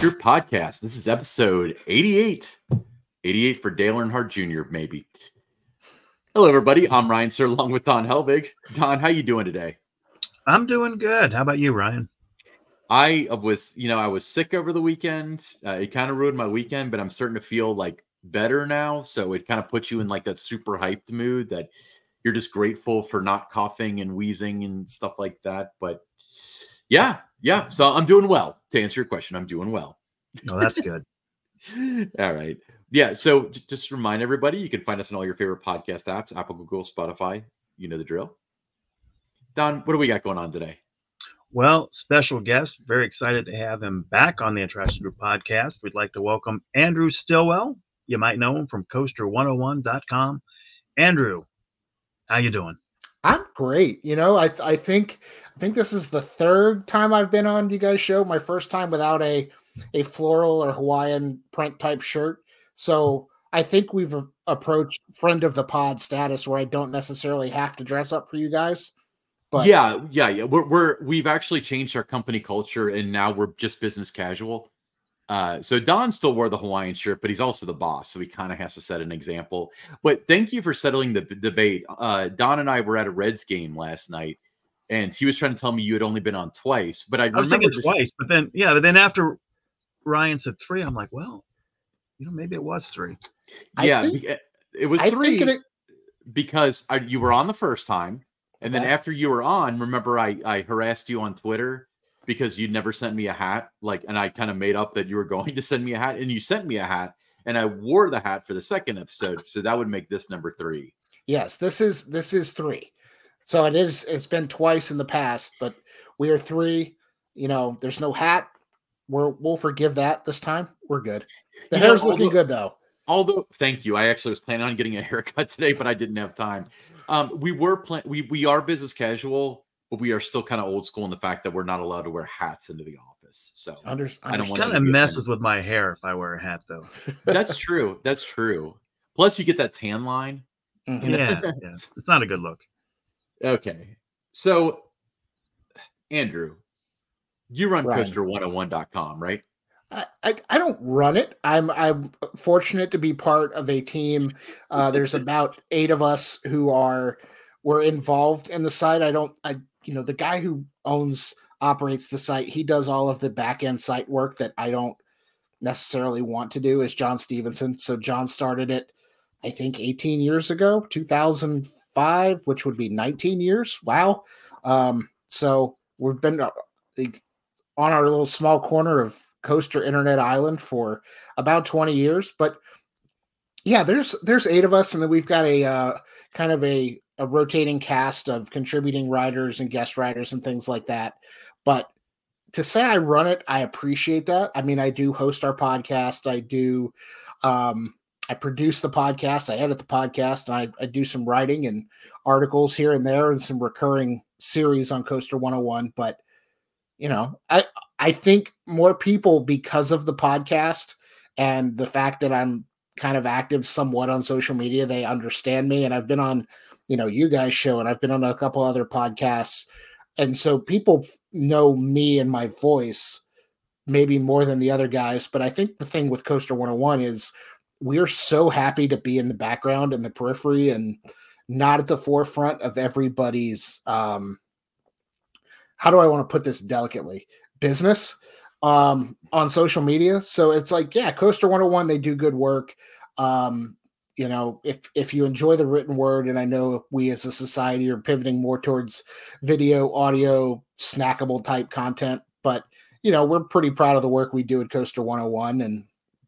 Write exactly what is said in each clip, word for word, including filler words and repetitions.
Group Podcast. This is episode eighty-eight. eighty-eight for Dale Earnhardt Junior, maybe. Hello, everybody. I'm Ryan Sir, along with Don Helbig. Don, how you doing today? I'm doing good. How about you, Ryan? I was, you know, I was sick over the weekend. Uh, it kind of ruined my weekend, but I'm starting to feel like better now. So it kind of puts you in like that super hyped mood that you're just grateful for not coughing and wheezing and stuff like that. But yeah, yeah. So I'm doing well. To answer your question, I'm doing well. Oh, that's good. All right. Yeah. So j- just to remind everybody, you can find us on all your favorite podcast apps, Apple, Google, Spotify. You know the drill. Don, what do we got going on today? Well, special guest. Very excited to have him back on the Attraction Group podcast. We'd like to welcome Andrew Stillwell. You might know him from coaster one oh one dot com. Andrew, how you doing? I'm great. You know, I I think I think this is the third time I've been on you guys' show. My first time without a a floral or Hawaiian print type shirt. So I think we've a- approached friend of the pod status where I don't necessarily have to dress up for you guys. But yeah, yeah, yeah. We're we're we've actually changed our company culture, and now we're just business casual. Uh, so Don still wore the Hawaiian shirt, but he's also the boss, so he kind of has to set an example. But thank you for settling the b- debate. Uh, Don and I were at a Reds game last night, and he was trying to tell me you had only been on twice. But I, I was remember thinking just, twice, but then, yeah, but then after Ryan said three, I'm like, well, you know, maybe it was three. I yeah, think- be- it was I three think it, because I, you were on the first time, and then Okay. after you were on, remember I I harassed you on Twitter because you'd never sent me a hat, like, and I kind of made up that you were going to send me a hat, and you sent me a hat, and I wore the hat for the second episode, so that would make this number three. yes, this is this is three. So it is. It's been twice in the past, but we are three. You know, there's no hat. We're we'll forgive that this time. We're good. The You know, hair's looking although- good though. Although, thank you. I actually was planning on getting a haircut today, but I didn't have time. Um, we were plan- we we are business casual, but we are still kind of old school in the fact that we're not allowed to wear hats into the office. So Under, I don't want Kind you of to be messes offended. with my hair if I wear a hat, though. That's true. That's true. Plus, you get that tan line. Mhm. You know? Yeah, yeah. It's not a good look. Okay. So, Andrew, you run Ryan. coaster one oh one dot com, right? I, I, I don't run it. I'm I'm fortunate to be part of a team. Uh, there's about eight of us who are were involved in the site. I don't I you know the guy who owns operates the site. He does all of the back end site work that I don't necessarily want to do. Is John Stevenson. So John started it, I think, eighteen years ago, two thousand five, which would be nineteen years. Wow. Um, so we've been uh, like, on our little small corner of Coaster Internet Island for about twenty years. But yeah, there's there's eight of us, and then we've got a uh, kind of a, a rotating cast of contributing writers and guest writers and things like that. But to say I run it, I appreciate that. I mean, I do host our podcast. I do um I produce the podcast, I edit the podcast, and I, I do some writing and articles here and there and some recurring series on Coaster one oh one. But you know, I I think more people, because of the podcast and the fact that I'm kind of active somewhat on social media, they understand me. And I've been on, you know, you guys' show, and I've been on a couple other podcasts. And so people know me and my voice maybe more than the other guys. But I think the thing with Coaster one oh one is we're so happy to be in the background and the periphery and not at the forefront of everybody's um how do I want to put this delicately? Business um, on social media. So it's like, yeah, Coaster one oh one, they do good work. Um, you know, if if you enjoy the written word, and I know we as a society are pivoting more towards video, audio, snackable type content, but you know, we're pretty proud of the work we do at Coaster one oh one, and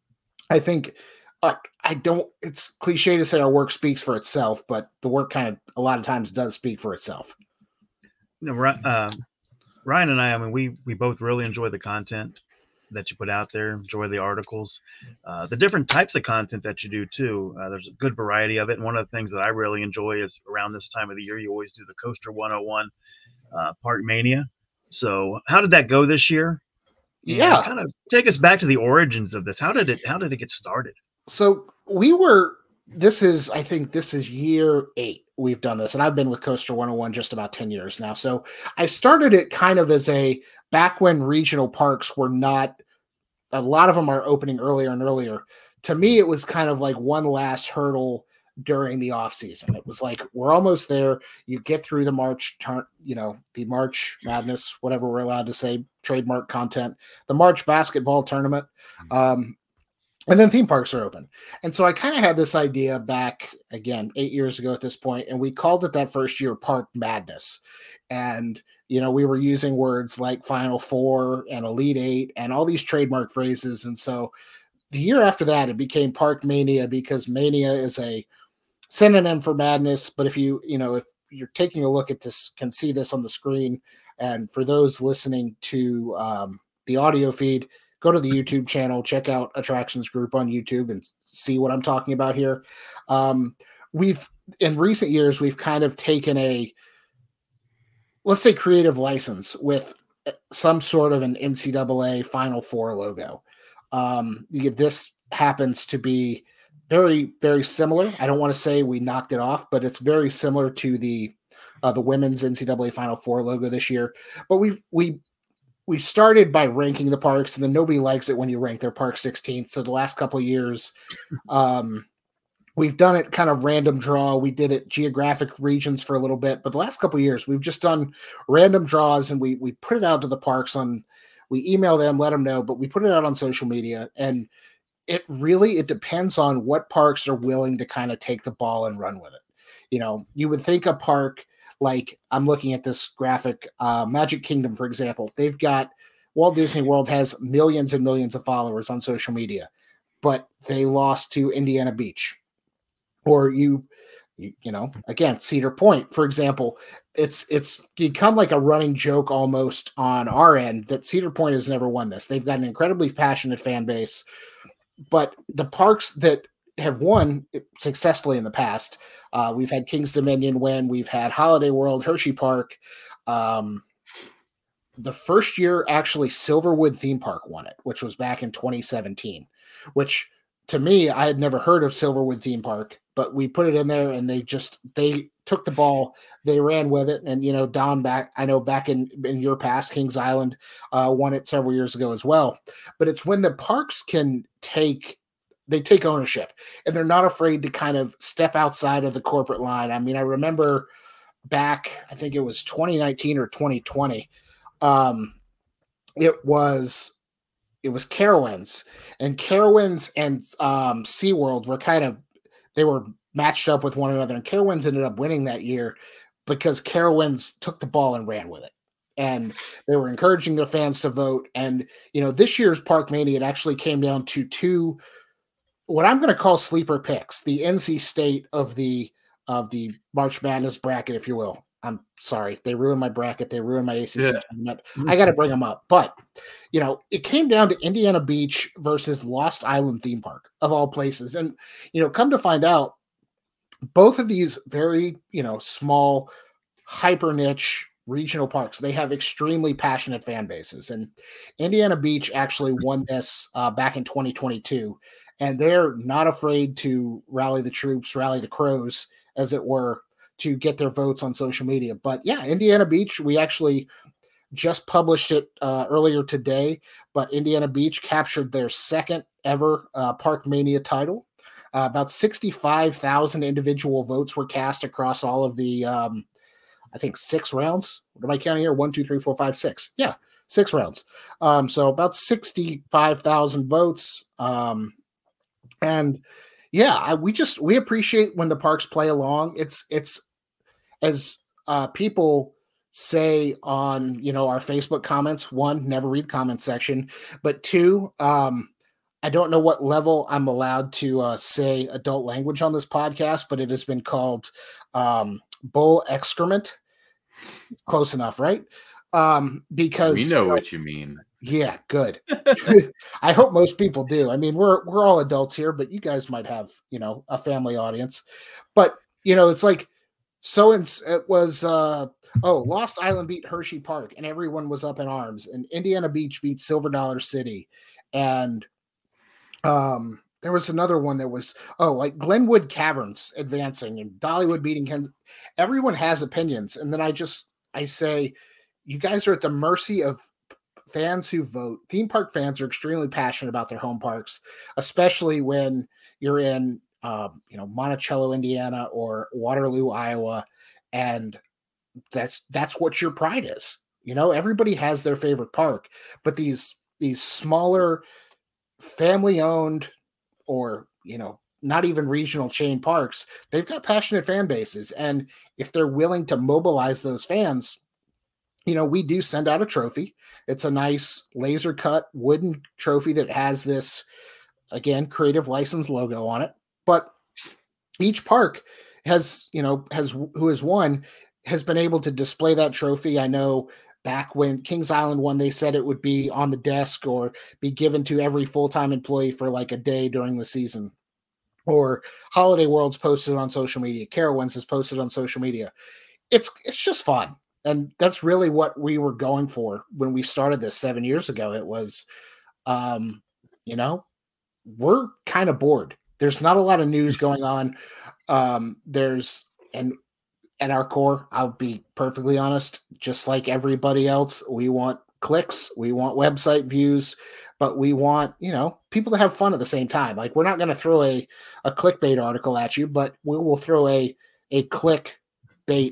I think uh, I don't. It's cliche to say our work speaks for itself, but the work kind of a lot of times does speak for itself. You know, Ri- uh, Ryan and I, I mean, we we both really enjoy the content that you put out there, enjoy the articles, uh, the different types of content that you do too. Uh, there's a good variety of it. And one of the things that I really enjoy is around this time of the year, you always do the Coaster one oh one uh, Park Mania. So how did that go this year? And Yeah. kind of take us back to the origins of this. How did it, how did it get started? So we were, this is, I think this is year eight we've done this, and I've been with Coaster one oh one just about ten years now. So I started it kind of as a, back when regional parks were not a lot of them are opening earlier and earlier. To me, it was kind of like one last hurdle during the off season. It was like, we're almost there. You get through the March turn, you know, the March Madness, whatever we're allowed to say, trademark content, the March basketball tournament. Um, and then theme parks are open. And so I kind of had this idea back again, eight years ago at this point, and we called it that first year Park Madness. And, you know, we were using words like Final Four and Elite Eight and all these trademark phrases. And so the year after that, it became Park Mania, because mania is a synonym for madness. But if you, you know, if you're taking a look at this, can see this on the screen. And for those listening to um, the audio feed, go to the YouTube channel, check out Attractions Group on YouTube and see what I'm talking about here. Um, we've, in recent years, we've kind of taken a, let's say, creative license with some sort of an N C double A Final Four logo. Um, this happens to be very, very similar. I don't want to say we knocked it off, but it's very similar to the uh, the women's N C double A Final Four logo this year. But we've we we started by ranking the parks, and then nobody likes it when you rank their park sixteenth. So the last couple of years, um, we've done it kind of random draw. We did it geographic regions for a little bit, but the last couple of years we've just done random draws, and we we put it out to the parks on. We email them, let them know, but we put it out on social media, and it really, it depends on what parks are willing to kind of take the ball and run with it. You know, you would think a park like, I'm looking at this graphic, uh, Magic Kingdom, for example, they've got, Walt Disney World has millions and millions of followers on social media, but they lost to Indiana Beach. Or you, you, you know, again, Cedar Point, for example, it's it's become like a running joke almost on our end that Cedar Point has never won this. They've got an incredibly passionate fan base, but the parks that have won successfully in the past, uh, we've had King's Dominion win, we've had Holiday World, Hershey Park. Um, the first year, actually, Silverwood Theme Park won it, which was back in twenty seventeen, which to me, I had never heard of Silverwood Theme Park, but we put it in there, and they just, they took the ball, they ran with it. And, you know, Don, back, I know back in, in your past, Kings Island uh, won it several years ago as well. But it's when the parks can take, they take ownership, and they're not afraid to kind of step outside of the corporate line. I mean, I remember back, I think it was twenty nineteen or twenty twenty. Um, it was, it was Carowinds, and Carowinds and um, SeaWorld were kind of, they were matched up with one another, and Carowinds ended up winning that year because Carowinds took the ball and ran with it. And they were encouraging their fans to vote. And, you know, this year's Park Mania, it actually came down to two, what I'm going to call sleeper picks, the N C State of the, of the March Madness bracket, if you will. I'm sorry. They ruined my bracket. They ruined my A C C Yeah. tournament. I got to bring them up. But, you know, it came down to Indiana Beach versus Lost Island Theme Park, of all places. And, you know, come to find out, both of these very, you know, small, hyper niche regional parks, they have extremely passionate fan bases. And Indiana Beach actually won this uh, back in twenty twenty-two. And they're not afraid to rally the troops, rally the crows, as it were, to get their votes on social media. But yeah, Indiana Beach, we actually just published it uh, earlier today, but Indiana Beach captured their second ever uh, Park Mania title. Uh, about sixty-five thousand individual votes were cast across all of the, um, I think, six rounds. What am I counting here? One, two, three, four, five, six. Yeah, six rounds. Um, so about sixty-five thousand votes. Um, and yeah, I, we just, we appreciate when the parks play along. It's, it's, as uh, people say on, you know, our Facebook comments, one, never read the comment section, but two, um, I don't know what level I'm allowed to uh, say adult language on this podcast, but it has been called um, bull excrement. It's close enough, right? Um, because We know you know, what you mean. yeah, good. I hope most people do. I mean, we're we're all adults here, but you guys might have, you know, a family audience. But you know, it's like, so it's, it was uh oh, Lost Island beat Hershey Park, and everyone was up in arms, and Indiana Beach beat Silver Dollar City, and um there was another one that was, oh, like Glenwood Caverns advancing and Dollywood beating Kansas. Everyone has opinions, and then I just I say, you guys are at the mercy of fans who vote, theme park fans are extremely passionate about their home parks, especially when you're in, um, you know, Monticello, Indiana, or Waterloo, Iowa, and that's that's what your pride is. You know, everybody has their favorite park, but these these smaller, family-owned, or you know, not even regional chain parks, they've got passionate fan bases, and if they're willing to mobilize those fans, you know, we do send out a trophy. It's a nice laser cut wooden trophy that has this, again, creative license logo on it. But each park has, you know, has who has won has been able to display that trophy. I know back when Kings Island won, they said it would be on the desk or be given to every full-time employee for like a day during the season. Or Holiday World's posted on social media. Carowinds has posted on social media. It's it's just fun. And that's really what we were going for when we started this seven years ago. It was, um, you know, we're kind of bored. There's not a lot of news going on. Um, there's, and at our core, I'll be perfectly honest, just like everybody else, we want clicks, we want website views, but we want, you know, people to have fun at the same time. Like, we're not going to throw a, a clickbait article at you, but we will throw a, a clickbait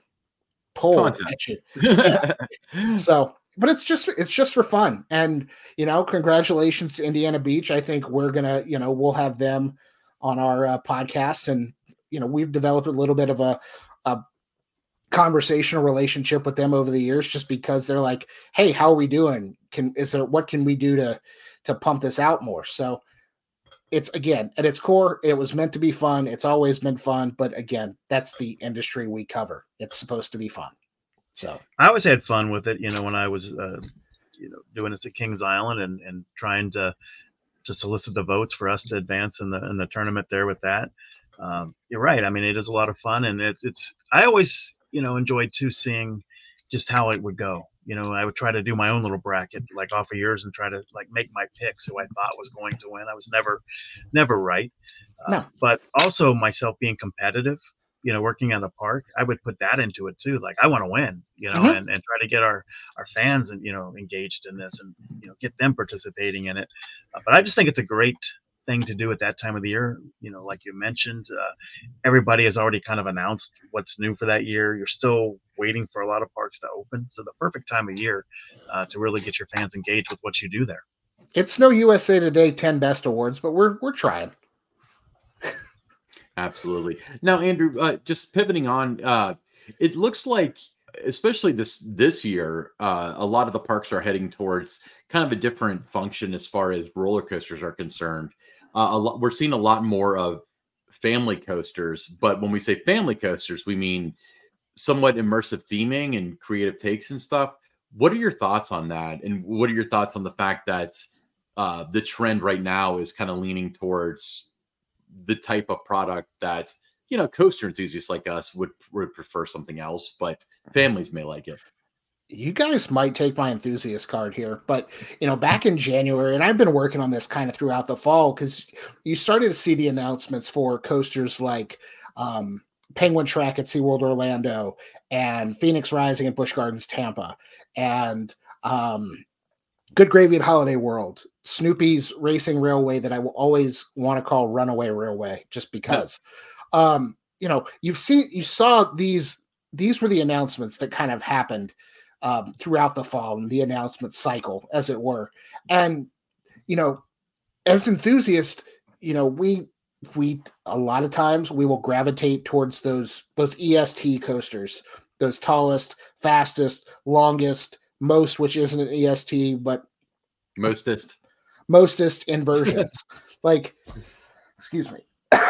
poll at you. Yeah. So, but it's just, it's just for fun. And, you know, congratulations to Indiana Beach. I think we're going to, you know, we'll have them on our uh, podcast, and, you know, we've developed a little bit of a, a conversational relationship with them over the years, just because they're like, hey, how are we doing? Can, is there, what can we do to, to pump this out more? So it's, again, at its core, it was meant to be fun. It's always been fun. But again, that's the industry we cover. It's supposed to be fun. So I always had fun with it, you know, when I was, uh, you know, doing this at Kings Island and, and trying to, to solicit the votes for us to advance in the, in the tournament there with that. Um, you're right. I mean, it is a lot of fun, and it, it's, I always, you know, enjoyed too seeing just how it would go. You know, I would try to do my own little bracket, like off of yours, and try to like make my picks who I thought was going to win. I was never, never right. Uh, no. But also myself being competitive, you know, working on the park, I would put that into it too. Like, I want to win, you know, mm-hmm. and, and try to get our, our fans and, you know, engaged in this, and, you know, get them participating in it. Uh, but I just think it's a great thing to do at that time of the year. You know, like you mentioned, uh, everybody has already kind of announced what's new for that year. You're still waiting for a lot of parks to open. So the perfect time of year uh, to really get your fans engaged with what you do there. It's no U S A Today ten Best Awards, but we're, we're trying. Absolutely. Now, Andrew, uh, just pivoting on, uh, it looks like, especially this this year, uh, a lot of the parks are heading towards kind of a different function as far as roller coasters are concerned. Uh, a lot, we're seeing a lot more of family coasters, but when we say family coasters, we mean somewhat immersive theming and creative takes and stuff. What are your thoughts on that? And what are your thoughts on the fact that uh, the trend right now is kind of leaning towards the type of product that, you know, coaster enthusiasts like us would, would prefer something else, but families may like it? You guys might take my enthusiast card here, but, you know, back in January, and I've been working on this kind of throughout the fall, because you started to see the announcements for coasters like um, Penguin Trek at SeaWorld Orlando, and Phoenix Rising at Busch Gardens Tampa, and um, Good Gravy at Holiday World, Snoopy's Racing Railway that I will always want to call Runaway Railway, just because. um, you know, you've seen, you saw these, these were the announcements that kind of happened um, throughout the fall, and the announcement cycle, as it were. And, you know, as enthusiasts, you know, we, we, a lot of times we will gravitate towards those, those E S T coasters, those tallest, fastest, longest, most, which isn't an E S T, but mostest, mostest inversions. Like, excuse me.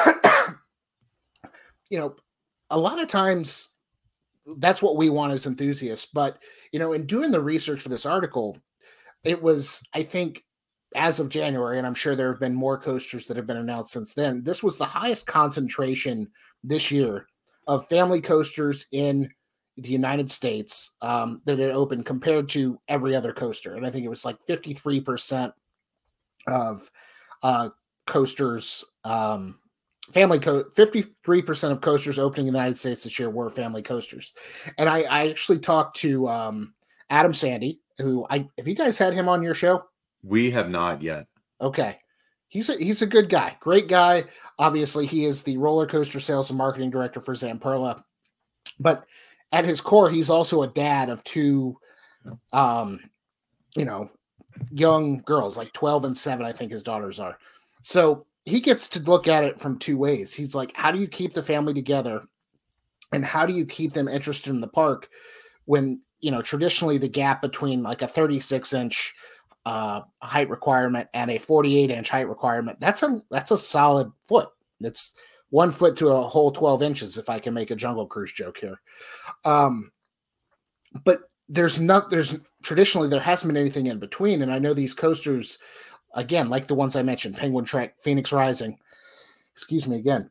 You know, a lot of times that's what we want as enthusiasts. But, you know, in doing the research for this article, it was, I think, as of January, and I'm sure there have been more coasters that have been announced since then, this was the highest concentration this year of family coasters in the United States um, that had opened compared to every other coaster. And I think it was like fifty-three percent of uh, coasters, um, family co fifty-three percent of coasters opening in the United States this year were family coasters. And I, I actually talked to um, Adam Sandy, who I have you guys had him on your show? We have not yet. Okay. He's a, he's a good guy, great guy. Obviously, he is the roller coaster sales and marketing director for Zamperla. But at his core, he's also a dad of two, um, you know, young girls, like twelve and seven, I think his daughters are. So he gets to look at it from two ways. He's like, how do you keep the family together? And how do you keep them interested in the park when, you know, traditionally the gap between like a thirty-six inch uh, height requirement and a forty-eight inch height requirement, that's a, that's a solid foot. It's one foot to a whole twelve inches, if I can make a Jungle Cruise joke here. Um, but there's not, there's traditionally, there hasn't been anything in between. And I know these coasters, again, like the ones I mentioned, Penguin Trek, Phoenix Rising, excuse me again.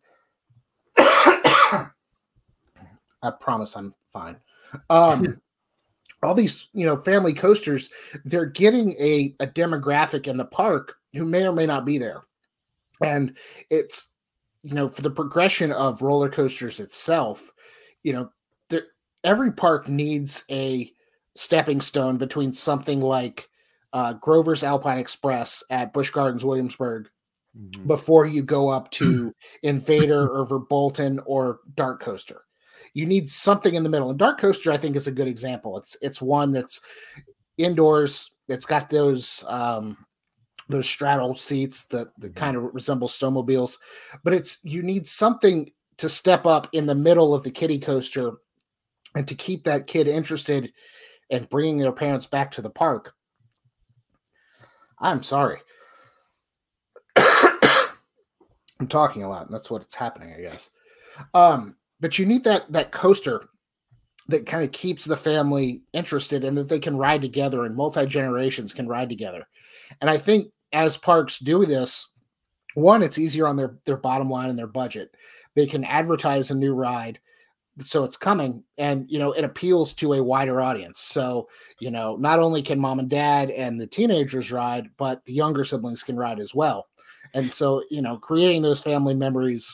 I promise I'm fine. Um, all these, you know, family coasters, they're getting a, a demographic in the park who may or may not be there. And it's, you know, for the progression of roller coasters itself, you know, there, every park needs a stepping stone between something like uh, Grover's Alpine Express at Busch Gardens, Williamsburg, mm-hmm. before you go up to Invader or Verbolten or Dark Coaster. You need something in the middle. And Dark Coaster, I think, is a good example. It's it's one that's indoors. It's got those um, those straddle seats that, that kind of resemble snowmobiles. But it's you need something to step up in the middle of the kiddie coaster and to keep that kid interested in bringing their parents back to the park. I'm sorry. I'm talking a lot, and that's what's happening, I guess. Um, But you need that that coaster that kind of keeps the family interested and that they can ride together and multi-generations can ride together. And I think as parks do this, one, it's easier on their, their bottom line and their budget. They can advertise a new ride, so it's coming, and, you know, it appeals to a wider audience. So, you know, not only can mom and dad and the teenagers ride, but the younger siblings can ride as well. And so, you know, creating those family memories.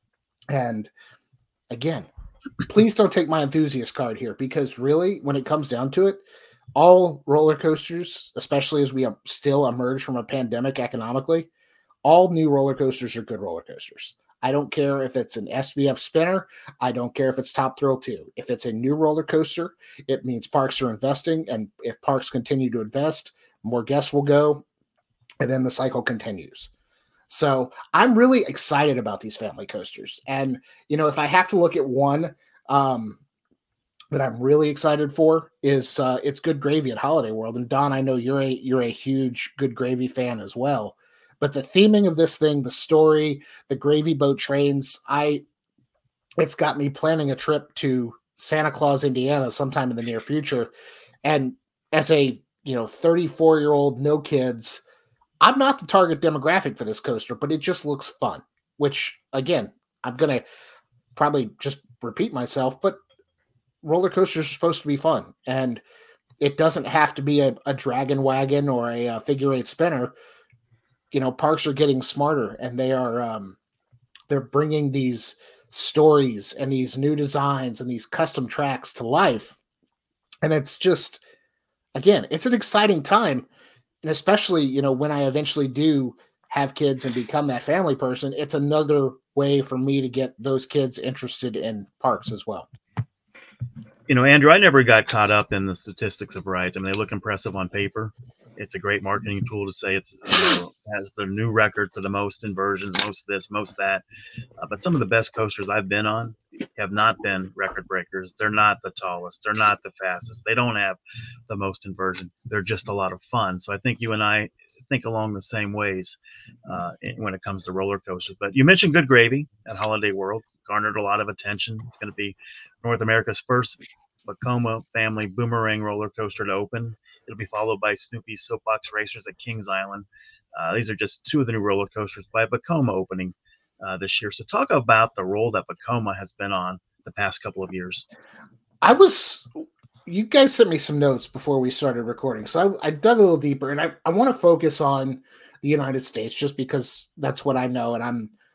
And again, please don't take my enthusiast card here, because really, when it comes down to it, all roller coasters, especially as we still emerge from a pandemic economically, all new roller coasters are good roller coasters. I don't care if it's an S B F spinner. I don't care if it's Top Thrill two. If it's a new roller coaster, it means parks are investing. And if parks continue to invest, more guests will go. And then the cycle continues. So I'm really excited about these family coasters. And, you know, if I have to look at one um, that I'm really excited for is uh, it's Good Gravy at Holiday World. And Don, I know you're a, you're a huge Good Gravy fan as well. But the theming of this thing, the story, the gravy boat trains, I, it's got me planning a trip to Santa Claus, Indiana sometime in the near future. And as a, you know, thirty-four year old, no kids, I'm not the target demographic for this coaster, but it just looks fun, which again, I'm going to probably just repeat myself, but roller coasters are supposed to be fun, and it doesn't have to be a, a dragon wagon or a, a figure eight spinner. You know, parks are getting smarter, and they are, um, they're bringing these stories and these new designs and these custom tracks to life. And it's just, again, it's an exciting time. And especially, you know, when I eventually do have kids and become that family person, it's another way for me to get those kids interested in parks as well. You know, Andrew, I never got caught up in the statistics of rides. I mean, they look impressive on paper. It's a great marketing tool to say it's, you know, has the new record for the most inversions, most this, most that. Uh, but some of the best coasters I've been on have not been record breakers. They're not the tallest. They're not the fastest. They don't have the most inversion. They're just a lot of fun. So I think you and I think along the same ways uh, when it comes to roller coasters. But you mentioned Good Gravy at Holiday World, garnered a lot of attention. It's going to be North America's first Vekoma family boomerang roller coaster to open. It'll be followed by Snoopy's Soapbox Racers at Kings Island. Uh, these are just two of the new roller coasters by Vekoma opening uh, this year. So talk about the role that Vekoma has been on the past couple of years. I was, you guys sent me some notes before we started recording, so I, I dug a little deeper, and I, I want to focus on the United States just because that's what I know, and I'm,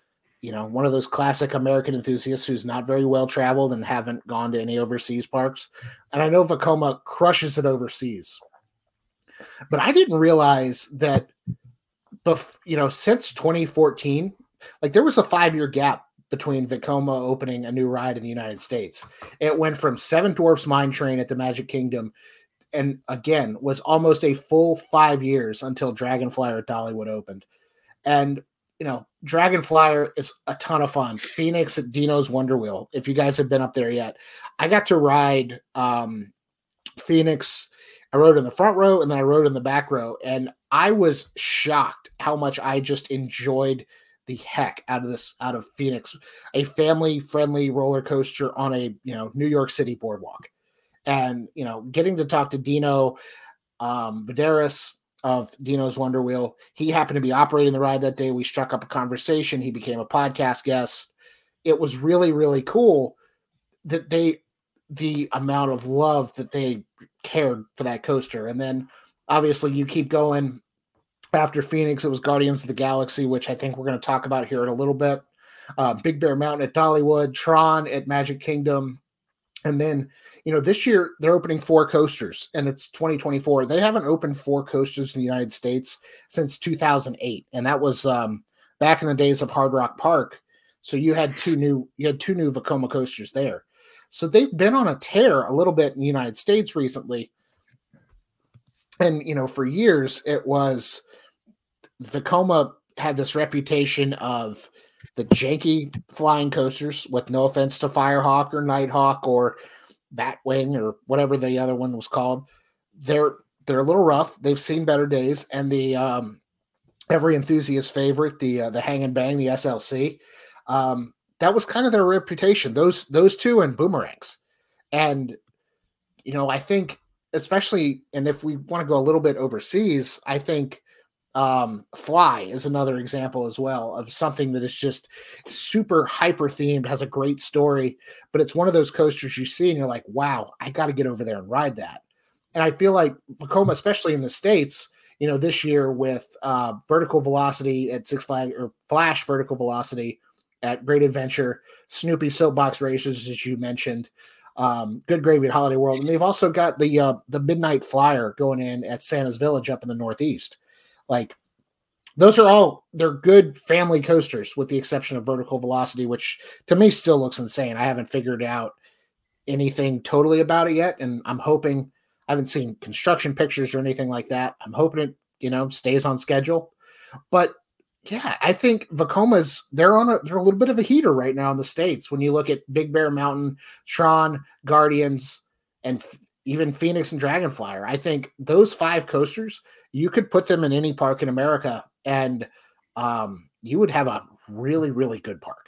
you know, one of those classic American enthusiasts who's not very well traveled and haven't gone to any overseas parks. And I know Vekoma crushes it overseas. But I didn't realize that, bef- you know, since twenty fourteen, like there was a five-year gap between Vekoma opening a new ride in the United States. It went from Seven Dwarfs Mine Train at the Magic Kingdom, and again, was almost a full five years until Dragonflyer at Dollywood opened. And, you know, Dragonflyer is a ton of fun. Phoenix at Dino's Wonder Wheel, if you guys have been up there yet. I got to ride um, Phoenix. I rode in the front row, and then I rode in the back row, and I was shocked how much I just enjoyed the heck out of this, out of Phoenix, a family-friendly roller coaster on a, you know, New York City boardwalk. And, you know, getting to talk to Dino um, Vidaris of Dino's Wonder Wheel, he happened to be operating the ride that day. We struck up a conversation. He became a podcast guest. It was really, really cool that they, the amount of love that they cared for that coaster. And then obviously you keep going. After Phoenix, it was Guardians of the Galaxy, which I think we're going to talk about here in a little bit. Uh, Big Bear Mountain at Dollywood, Tron at Magic Kingdom. And then, you know, this year they're opening four coasters, and it's twenty twenty-four. They haven't opened four coasters in the United States since two thousand eight. And that was um, back in the days of Hard Rock Park. So you had two new, you had two new Vekoma coasters there. So they've been on a tear a little bit in the United States recently. And, you know, for years it was, Vekoma had this reputation of the janky flying coasters, with no offense to Firehawk or Nighthawk or Batwing or whatever the other one was called. They're they're a little rough. They've seen better days. And the um, every enthusiast favorite, the uh, the Hang and Bang, the S L C, um, that was kind of their reputation. Those those two and Boomerangs. And, you know, I think especially, and if we want to go a little bit overseas, I think Um, Fly is another example as well of something that is just super hyper themed, has a great story, but it's one of those coasters you see and you're like, wow, I got to get over there and ride that. And I feel like Vekoma, especially in the States, you know, this year with uh, Vertical Velocity at Six Flags, or Flash Vertical Velocity at Great Adventure, Snoopy Soapbox Racers, as you mentioned, um, Good Gravy at Holiday World, and they've also got the uh, the Midnight Flyer going in at Santa's Village up in the Northeast. Like, those are all, they're good family coasters with the exception of Vertical Velocity, which to me still looks insane. I haven't figured out anything totally about it yet. And I'm hoping, I haven't seen construction pictures or anything like that. I'm hoping it, you know, stays on schedule. But yeah, I think Vekoma's, they're on a, they're a little bit of a heater right now in the States. When you look at Big Bear Mountain, Tron, Guardians, and f- even Phoenix and Dragonflyer, I think those five coasters, you could put them in any park in America, and um, you would have a really, really good park.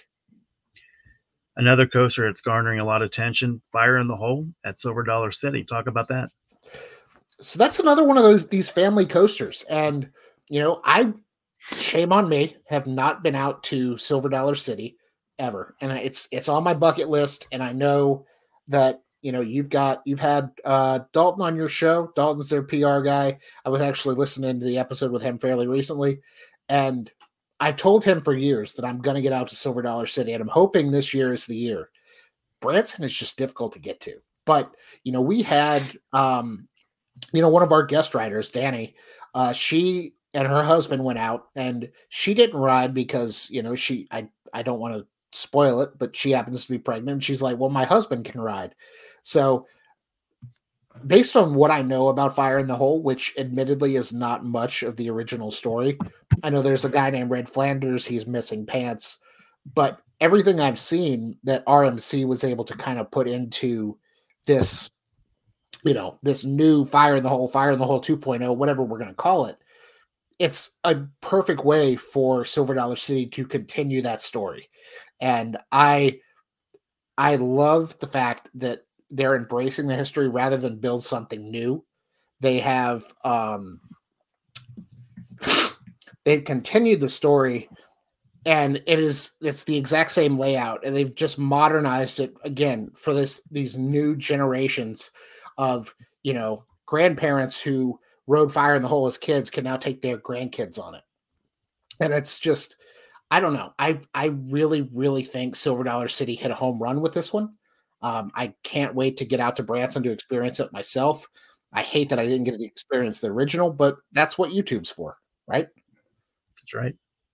Another coaster that's garnering a lot of attention, Fire in the Hole at Silver Dollar City. Talk about that. So that's another one of those, these family coasters. And, you know, I, shame on me, have not been out to Silver Dollar City ever. And it's, it's on my bucket list. And I know that, you know, you've got, you've had uh, Dalton on your show. Dalton's their P R guy. I was actually listening to the episode with him fairly recently. And I've told him for years that I'm going to get out to Silver Dollar City. And I'm hoping this year is the year. Branson is just difficult to get to. But, you know, we had, um, you know, one of our guest riders, Danny, uh, she and her husband went out, and she didn't ride because, you know, she, I, I don't want to spoil it, but she happens to be pregnant. She's like, well, my husband can ride. So based on what I know about Fire in the Hole, which admittedly is not much of the original story, I know there's a guy named Red Flanders. He's missing pants, but everything I've seen that R M C was able to kind of put into this, you know, this new Fire in the Hole, Fire in the Hole two point oh, whatever we're going to call it, it's a perfect way for Silver Dollar City to continue that story. And I, I love the fact that they're embracing the history rather than build something new. They have, um, they've continued the story, and it is, it's the exact same layout, and they've just modernized it again for this, these new generations of, you know, grandparents who rode Fire in the Hole as kids can now take their grandkids on it. And it's just, I don't know. I I really really think Silver Dollar City hit a home run with this one. Um, I can't wait to get out to Branson to experience it myself. I hate that I didn't get to experience the original, but that's what YouTube's for, right? That's right.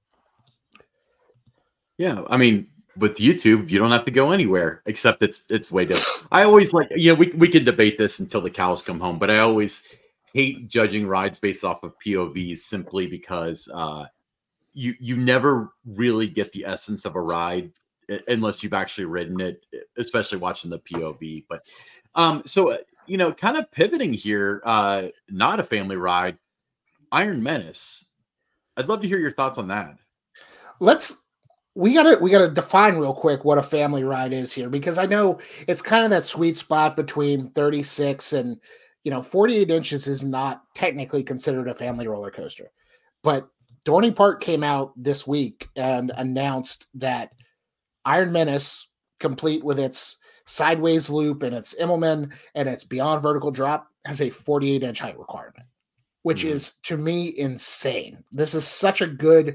Yeah, I mean, with YouTube, you don't have to go anywhere except it's it's way dope. I always like, you know, we we can debate this until the cows come home, but I always hate judging rides based off of P O Vs simply because uh, you you never really get the essence of a ride unless you've actually ridden it, especially watching the P O V. But um, so uh, you know, kind of pivoting here, uh, not a family ride, Iron Menace. I'd love to hear your thoughts on that. Let's we gotta we gotta define real quick what a family ride is here, because I know it's kind of that sweet spot between thirty-six and, you know, forty-eight inches is not technically considered a family roller coaster. But Dorney Park came out this week and announced that Iron Menace, complete with its sideways loop and its Immelman and its beyond vertical drop, has a forty-eight inch height requirement, which mm. is to me insane. This is such a good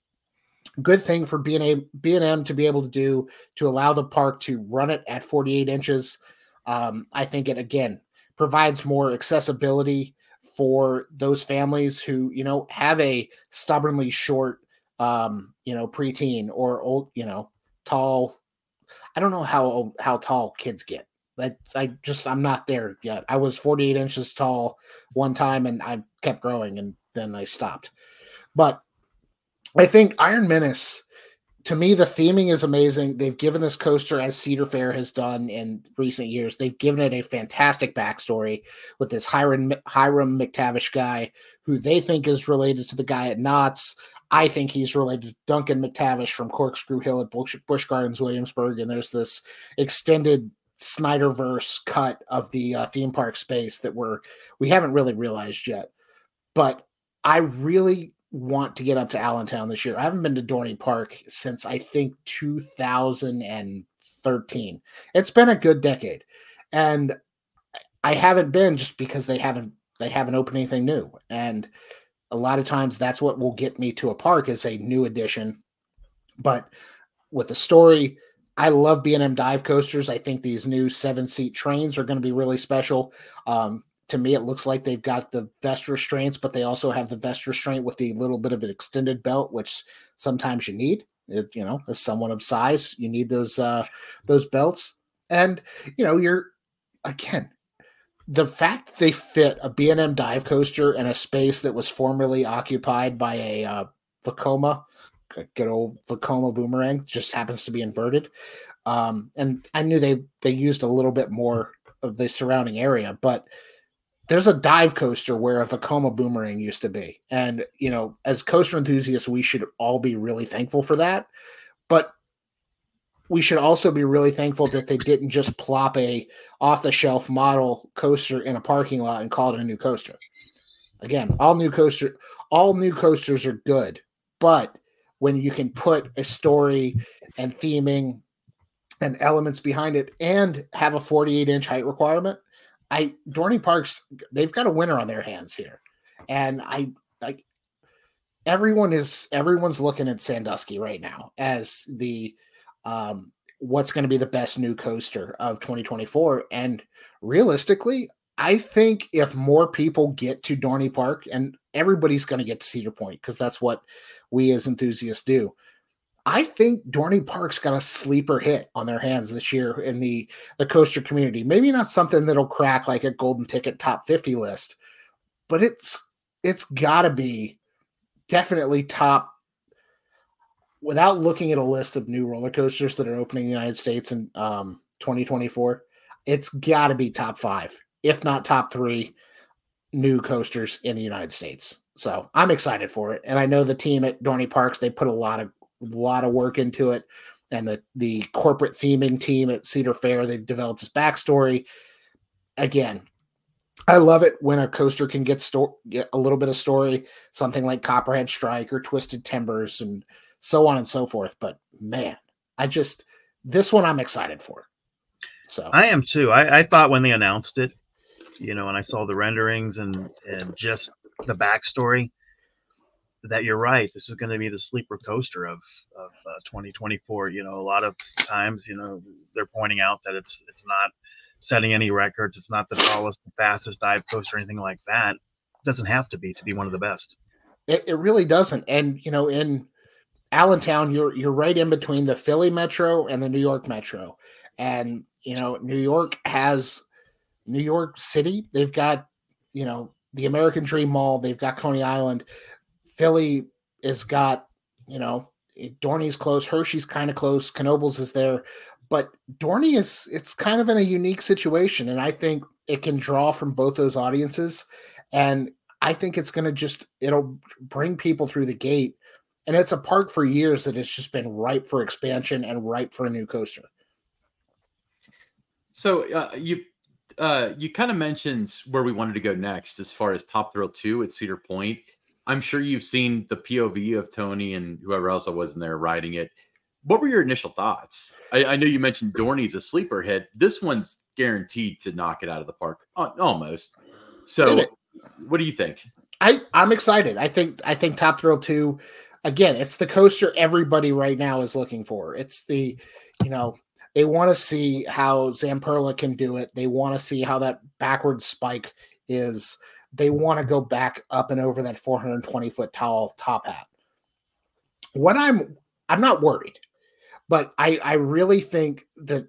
good thing for B and M to be able to do, to allow the park to run it at forty-eight inches. Um, I think it, again, provides more accessibility for those families who, you know, have a stubbornly short, um, you know, preteen or old, you know, tall. I don't know how, how tall kids get. That I just, I'm not there yet. I was forty-eight inches tall one time and I kept growing and then I stopped. But I think Iron Menace, to me, the theming is amazing. They've given this coaster, as Cedar Fair has done in recent years, they've given it a fantastic backstory with this Hiram, Hiram McTavish guy who they think is related to the guy at Knott's. I think he's related to Duncan McTavish from Corkscrew Hill at Busch, Busch Gardens, Williamsburg. And there's this extended Snyderverse cut of the uh, theme park space that we're, we haven't really realized yet. But I really want to get up to Allentown this year. I haven't been to Dorney Park since I think two thousand thirteen. It's been a good decade. And I haven't been just because they haven't they haven't opened anything new. And a lot of times that's what will get me to a park, is a new addition. But with the story, I love B and M dive coasters. I think these new seven-seat trains are going to be really special. Um, to me, it looks like they've got the vest restraints, but they also have the vest restraint with the little bit of an extended belt, which sometimes you need. It, you know, as someone of size, you need those uh, those belts. And, you know, you're, again, the fact they fit a B and M dive coaster in a space that was formerly occupied by a uh, Vekoma, good old Vekoma boomerang, just happens to be inverted. Um, and I knew they, they used a little bit more of the surrounding area, but there's a dive coaster where a Vekoma boomerang used to be. And, you know, as coaster enthusiasts, we should all be really thankful for that. But we should also be really thankful that they didn't just plop a off-the-shelf model coaster in a parking lot and call it a new coaster. Again, all new coaster, all new coasters are good. But when you can put a story and theming and elements behind it and have a forty-eight inch height requirement, I Dorney Parks, they've got a winner on their hands here. And I like everyone is everyone's looking at Sandusky right now as the um what's going to be the best new coaster of twenty twenty-four. And realistically, I think if more people get to Dorney Park, and everybody's going to get to Cedar Point because that's what we as enthusiasts do, I think Dorney Park's got a sleeper hit on their hands this year in the, the coaster community. Maybe not something that'll crack like a golden ticket top fifty list, but it's it's got to be definitely top, without looking at a list of new roller coasters that are opening in the United States in um, twenty twenty-four. It's got to be top five, if not top three, new coasters in the United States. So I'm excited for it. And I know the team at Dorney Parks, they put a lot of a lot of work into it, and the the corporate theming team at Cedar Fair, they've developed this backstory. Again, I love it when a coaster can get sto- get a little bit of story, something like Copperhead Strike or Twisted Timbers and so on and so forth. But man, I just, this one I'm excited for. So I am too. I, I thought when they announced it, you know, and I saw the renderings and and just the backstory, that you're right. This is going to be the sleeper coaster of of uh, twenty twenty-four. You know, a lot of times, you know, they're pointing out that it's it's not setting any records. It's not the tallest, fastest dive coaster or anything like that. It doesn't have to be to be one of the best. It, it really doesn't. And you know, in Allentown, you're you're right in between the Philly Metro and the New York Metro, and you know, New York has New York City. They've got you know the American Dream Mall. They've got Coney Island. Philly has got you know Dorney's close. Hershey's kind of close. Knoebels is there, but Dorney is it's kind of in a unique situation, and I think it can draw from both those audiences, and I think it's going to just it'll bring people through the gate. And it's a park for years that has just been ripe for expansion and ripe for a new coaster. So uh, you uh, you kind of mentioned where we wanted to go next as far as Top Thrill two at Cedar Point. I'm sure you've seen the P O V of Tony and whoever else I was in there riding it. What were your initial thoughts? I, I know you mentioned Dorney's a sleeper hit. This one's guaranteed to knock it out of the park, almost. So what do you think? I, I'm excited. I think I think Top Thrill two, again, it's the coaster everybody right now is looking for. It's the, you know, they want to see how Zamperla can do it. They want to see how that backward spike is. They want to go back up and over that four hundred twenty foot tall top hat. What I'm, I'm not worried, but I, I really think that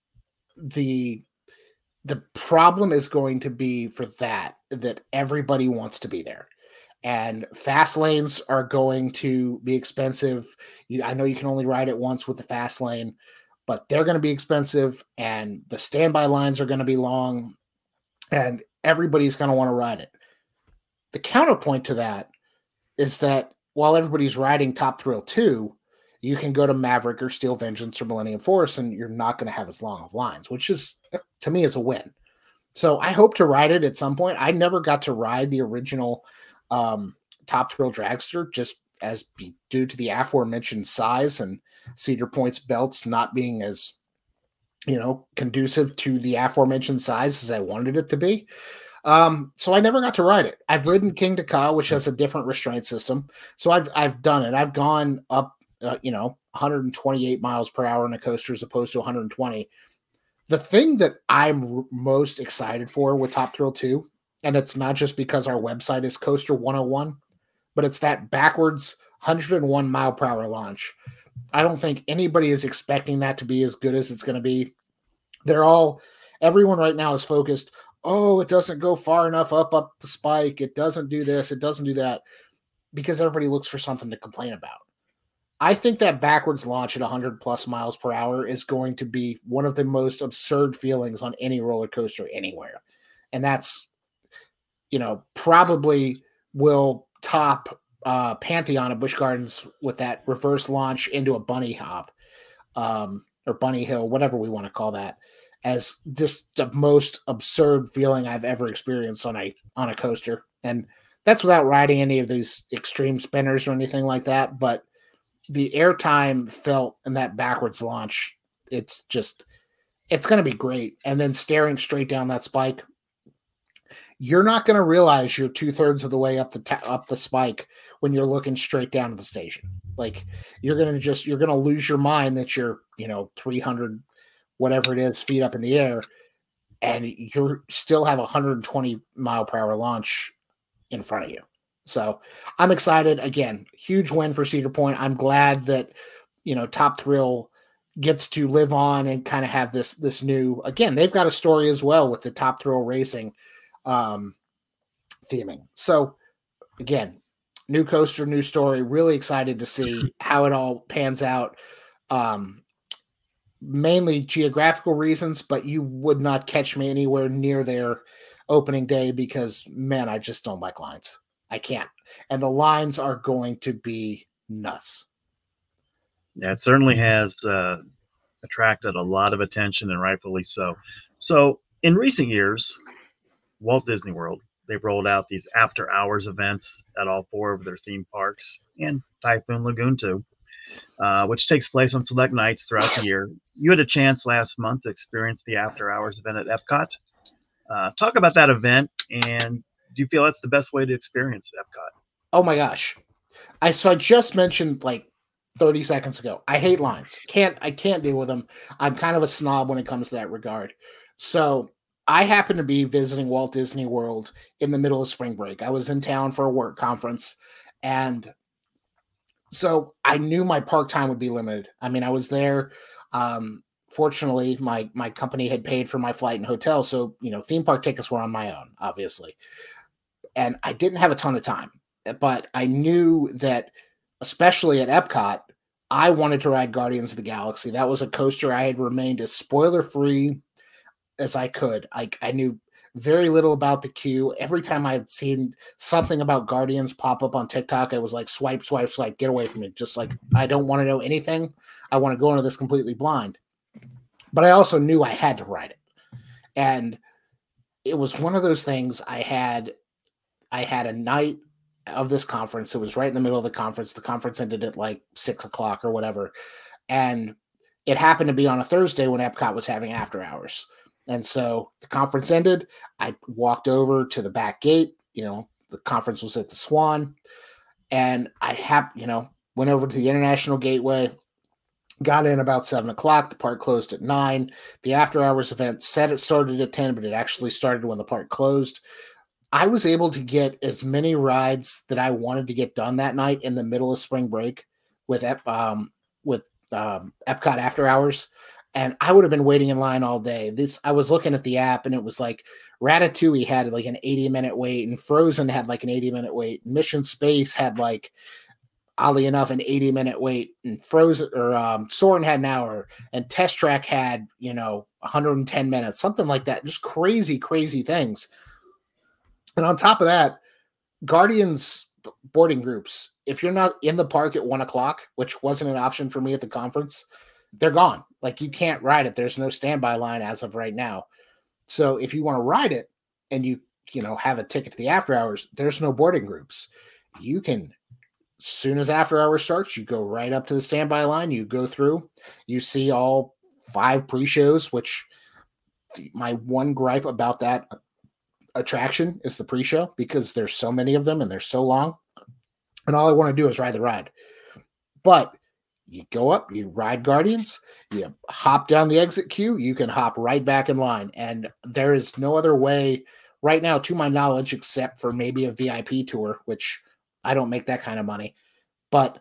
the, the problem is going to be for that, that everybody wants to be there. And fast lanes are going to be expensive. You, I know you can only ride it once with the fast lane, but they're going to be expensive, and the standby lines are going to be long, and everybody's going to want to ride it. The counterpoint to that is that while everybody's riding Top Thrill two, you can go to Maverick or Steel Vengeance or Millennium Force, and you're not going to have as long of lines, which is, to me, is a win. So I hope to ride it at some point. I never got to ride the original um, Top Thrill Dragster, just as be, due to the aforementioned size and Cedar Point's belts not being as, you know, conducive to the aforementioned size as I wanted it to be. Um, so I never got to ride it. I've ridden King to Ka, which has a different restraint system. So I've, I've done it. I've gone up, uh, you know, one hundred twenty-eight miles per hour in a coaster as opposed to one hundred twenty. The thing that I'm r- most excited for with Top Thrill two, and it's not just because our website is Coaster one oh one, but it's that backwards one hundred one mile per hour launch. I don't think anybody is expecting that to be as good as it's going to be. They're all, everyone right now is focused, oh, it doesn't go far enough up, up the spike. It doesn't do this. It doesn't do that, because everybody looks for something to complain about. I think that backwards launch at one hundred plus miles per hour is going to be one of the most absurd feelings on any roller coaster anywhere. And that's, you know, probably will top uh, Pantheon at Busch Gardens with that reverse launch into a bunny hop um, or bunny hill, whatever we want to call that, as just the most absurd feeling I've ever experienced on a on a coaster. And that's without riding any of these extreme spinners or anything like that. But the airtime felt in that backwards launch, it's just, it's going to be great. And then staring straight down that spike, you're not going to realize you're two thirds of the way up the ta- up the spike when you're looking straight down to the station. Like you're going to just, you're going to lose your mind that you're, you know, three hundred, whatever it is, feet up in the air, and you still have a one hundred twenty mile per hour launch in front of you. So I'm excited. Again, huge win for Cedar Point. I'm glad that, you know, Top Thrill gets to live on and kind of have this, this new, again, they've got a story as well with the Top Thrill Racing um, theming. So again, new coaster, new story, really excited to see how it all pans out. Um, mainly geographical reasons, but you would not catch me anywhere near their opening day because, man, I just don't like lines. I can't. And the lines are going to be nuts. Yeah, it certainly has uh, attracted a lot of attention, and rightfully so. So in recent years, Walt Disney World, they've rolled out these after hours events at all four of their theme parks, and Typhoon Lagoon too, uh, which takes place on select nights throughout the year. You had a chance last month to experience the after hours event at Epcot. Uh, talk about that event, and do you feel that's the best way to experience Epcot? Oh my gosh. I so I just mentioned like thirty seconds ago. I hate lines. Can't I can't deal with them. I'm kind of a snob when it comes to that regard. So I happened to be visiting Walt Disney World in the middle of spring break. I was in town for a work conference, and so I knew my park time would be limited. I mean, I was there. Um, fortunately, my my company had paid for my flight and hotel, so you know, theme park tickets were on my own, obviously. And I didn't have a ton of time, but I knew that, especially at Epcot, I wanted to ride Guardians of the Galaxy. That was a coaster I had remained as spoiler free as I could. I, I knew very little about the queue. Every time I had seen something about Guardians pop up on TikTok, I was like, swipe, swipe, swipe, get away from me. Just like, I don't want to know anything. I want to go into this completely blind. But I also knew I had to ride it. And it was one of those things I had. I had a night of this conference. It was right in the middle of the conference. The conference ended at like six o'clock or whatever. And it happened to be on a Thursday when Epcot was having after hours. And so the conference ended. I walked over to the back gate. You know, the conference was at the Swan. And I have, you know, went over to the International Gateway, got in about seven o'clock. The park closed at nine. The after hours event said it started at ten, but it actually started when the park closed. I was able to get as many rides that I wanted to get done that night in the middle of spring break with um, with um, Epcot after hours, and I would have been waiting in line all day. This I was looking at the app, and it was like Ratatouille had like an eighty minute wait, and Frozen had like an eighty minute wait. Mission Space had like, oddly enough, an eighty minute wait, and Frozen or um, Soarin' had an hour, and Test Track had, you know, one hundred ten minutes, something like that. Just crazy, crazy things. And on top of that, Guardians boarding groups, if you're not in the park at one o'clock, which wasn't an option for me at the conference, they're gone. Like, you can't ride it. There's no standby line as of right now. So if you want to ride it and you, you know, have a ticket to the after hours, there's no boarding groups. You can, as soon as after hours starts, you go right up to the standby line. You go through, you see all five pre-shows, which my one gripe about that attraction is the pre-show, because there's so many of them and they're so long, and all I want to do is ride the ride. But you go up, you ride Guardians, you hop down the exit queue, you can hop right back in line, and there is no other way right now, to my knowledge, except for maybe a V I P tour, which I don't make that kind of money. But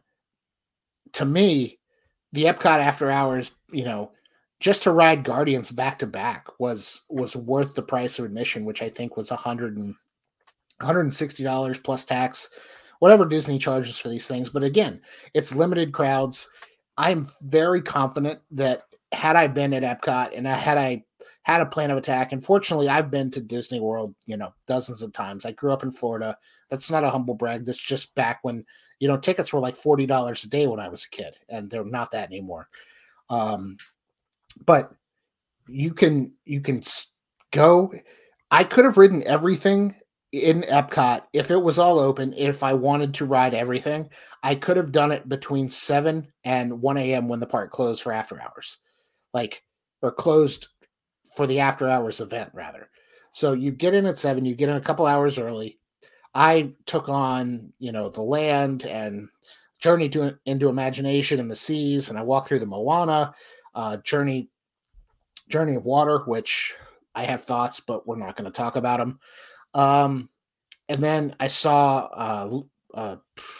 to me, the Epcot after hours, you know, just to ride Guardians back to back was was worth the price of admission, which I think was a hundred and one hundred sixty dollars plus tax, whatever Disney charges for these things. But again, it's limited crowds. I'm very confident that had I been at Epcot and I had I had a plan of attack, and fortunately I've been to Disney World, you know, dozens of times. I grew up in Florida. That's not a humble brag. That's just back when, you know, tickets were like forty dollars a day when I was a kid, and they're not that anymore. Um, But you can you can go. I could have ridden everything in Epcot if it was all open. If I wanted to ride everything, I could have done it between seven and one a.m. when the park closed for after hours, like, or closed for the after hours event rather. So you get in at seven, you get in a couple hours early. I took on, you know, the land and Journey to into Imagination and the Seas, and I walked through the Moana. Uh, Journey, Journey of Water, which I have thoughts, but we're not going to talk about them. Um, and then I saw uh, uh,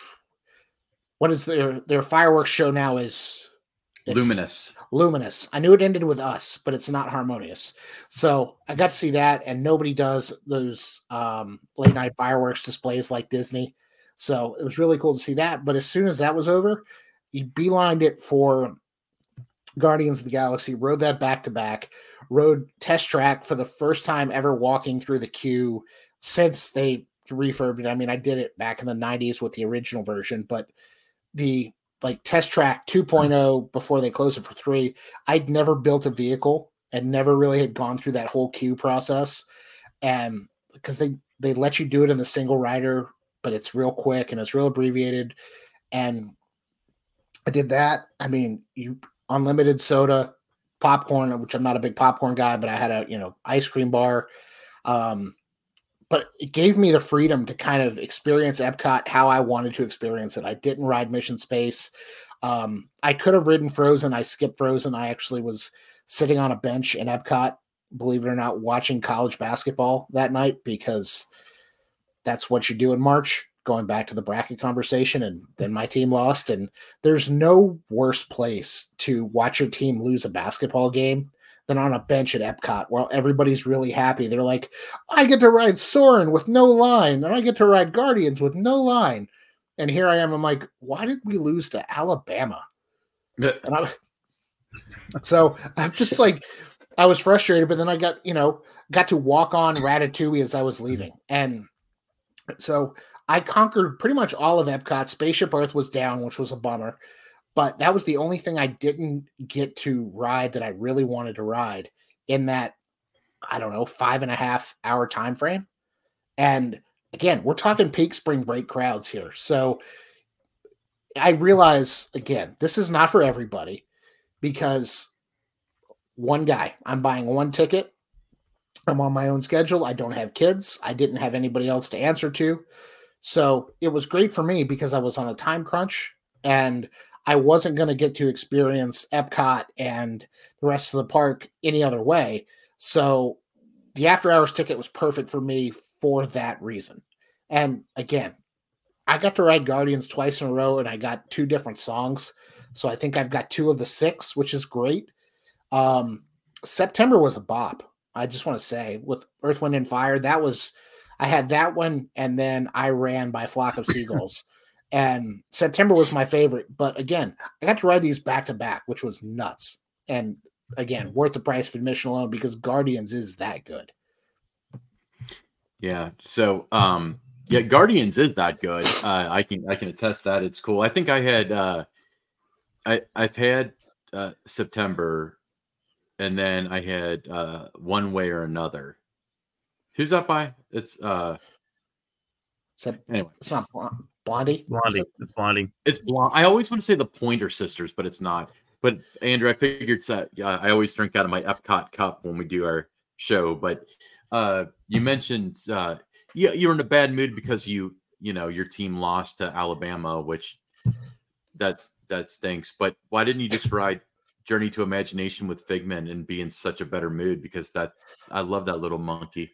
what is their their fireworks show now is Luminous. Luminous. I knew it ended with Us, but it's not Harmonious. So I got to see that, and nobody does those um, late night fireworks displays like Disney. So it was really cool to see that. But as soon as that was over, you beelined it for Guardians of the Galaxy, rode that back to back, rode Test Track for the first time ever walking through the queue since they refurbed it. I mean, I did it back in the nineties with the original version, but the like Test Track two point oh before they closed it for three, I'd never built a vehicle and never really had gone through that whole queue process. And because they, they let you do it in the single rider, but it's real quick and it's real abbreviated. And I did that. I mean, you unlimited soda, popcorn, which I'm not a big popcorn guy, but I had a, you know, ice cream bar. Um, but it gave me the freedom to kind of experience Epcot how I wanted to experience it. I didn't ride Mission Space. Um, I could have ridden Frozen. I skipped Frozen. I actually was sitting on a bench in Epcot, believe it or not, watching college basketball that night because that's what you do in March, going back to the bracket conversation. And then my team lost. And there's no worse place to watch your team lose a basketball game than on a bench at Epcot where everybody's really happy. They're like, I get to ride Soarin' with no line, and I get to ride Guardians with no line. And here I am. I'm like, why did we lose to Alabama? And I'm, so I'm just like, I was frustrated, but then I got, you know, got to walk on Ratatouille as I was leaving. And so I conquered pretty much all of Epcot. Spaceship Earth was down, which was a bummer. But that was the only thing I didn't get to ride that I really wanted to ride in that, I don't know, five and a half hour time frame. And again, we're talking peak spring break crowds here. So I realize, again, this is not for everybody because one guy, I'm buying one ticket. I'm on my own schedule. I don't have kids. I didn't have anybody else to answer to. So it was great for me because I was on a time crunch and I wasn't going to get to experience Epcot and the rest of the park any other way. So the after hours ticket was perfect for me for that reason. And again, I got to ride Guardians twice in a row and I got two different songs. So I think I've got two of the six, which is great. Um, September was a bop. I just want to say with Earth, Wind and Fire, that was, I had that one. And then I ran by Flock of Seagulls. And September was my favorite. But again, I got to ride these back to back, which was nuts. And again, worth the price of admission alone because Guardians is that good. Yeah. So, um, yeah, Guardians is that good. Uh, I can I can attest that it's cool. I think I had uh, I I've had uh, September, and then I had uh, One Way or Another. Who's that by? It's uh. So, anyway, it's not Blondie. Blondie. It? It's Blondie. It's blonde. I always want to say the Pointer Sisters, but it's not. But Andrew, I figured that uh, I always drink out of my Epcot cup when we do our show. But uh, you mentioned uh, you you were in a bad mood because you you know your team lost to Alabama, which that's that stinks. But why didn't you just ride Journey to Imagination with Figment and be in such a better mood? Because that I love that little monkey.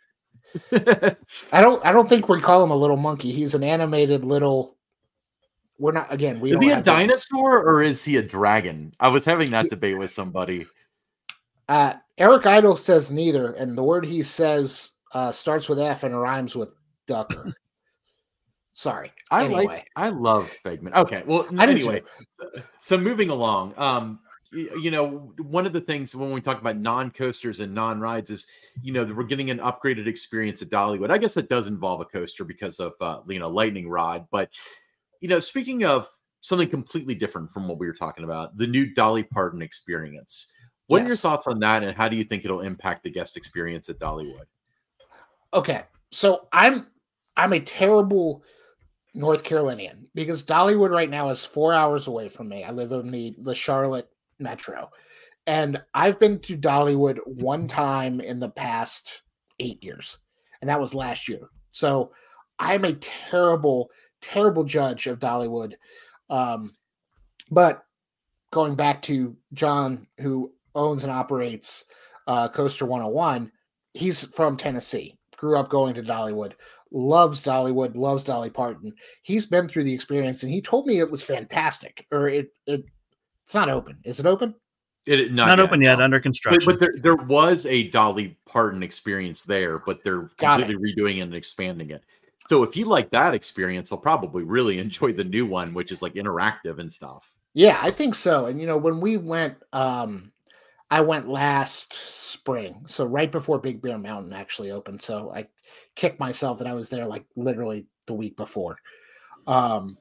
I don't. I don't think we call him a little monkey. He's an animated little. We're not. Again, we is don't he a have dinosaur or is he a dragon? I was having that debate with somebody. Uh, Eric Idle says neither, and the word he says uh, starts with F and rhymes with ducker. Sorry. I anyway. like. I love Figment. Okay. Well, I do anyway, so, so moving along. Um, you know, one of the things when we talk about non-coasters and non-rides is, you know, that we're getting an upgraded experience at Dollywood. I guess that does involve a coaster because of, uh, you know, Lightning Rod. But, you know, speaking of something completely different from what we were talking about, the new Dolly Parton experience. What yes. are your thoughts on that, and how do you think it'll impact the guest experience at Dollywood? Okay, so I'm I'm a terrible North Carolinian because Dollywood right now is four hours away from me. I live in the the Charlotte metro, and I've been to Dollywood one time in the past eight years, and that was last year. So I'm a terrible, terrible judge of Dollywood. Um, but going back to John, who owns and operates uh, Coaster one oh one, he's from Tennessee, grew up going to Dollywood, loves Dollywood, loves Dolly Parton. He's been through the experience, and he told me it was fantastic. Or it, it it's not open. Is it open? It not, not yet, open yet, no. under construction. But, but there, there was a Dolly Parton experience there, but they're Got completely it. redoing it and expanding it. So if you like that experience, I'll probably really enjoy the new one, which is like interactive and stuff. Yeah, I think so. And, you know, when we went, um, I went last spring, so right before Big Bear Mountain actually opened. So I kicked myself that I was there like literally the week before. Um,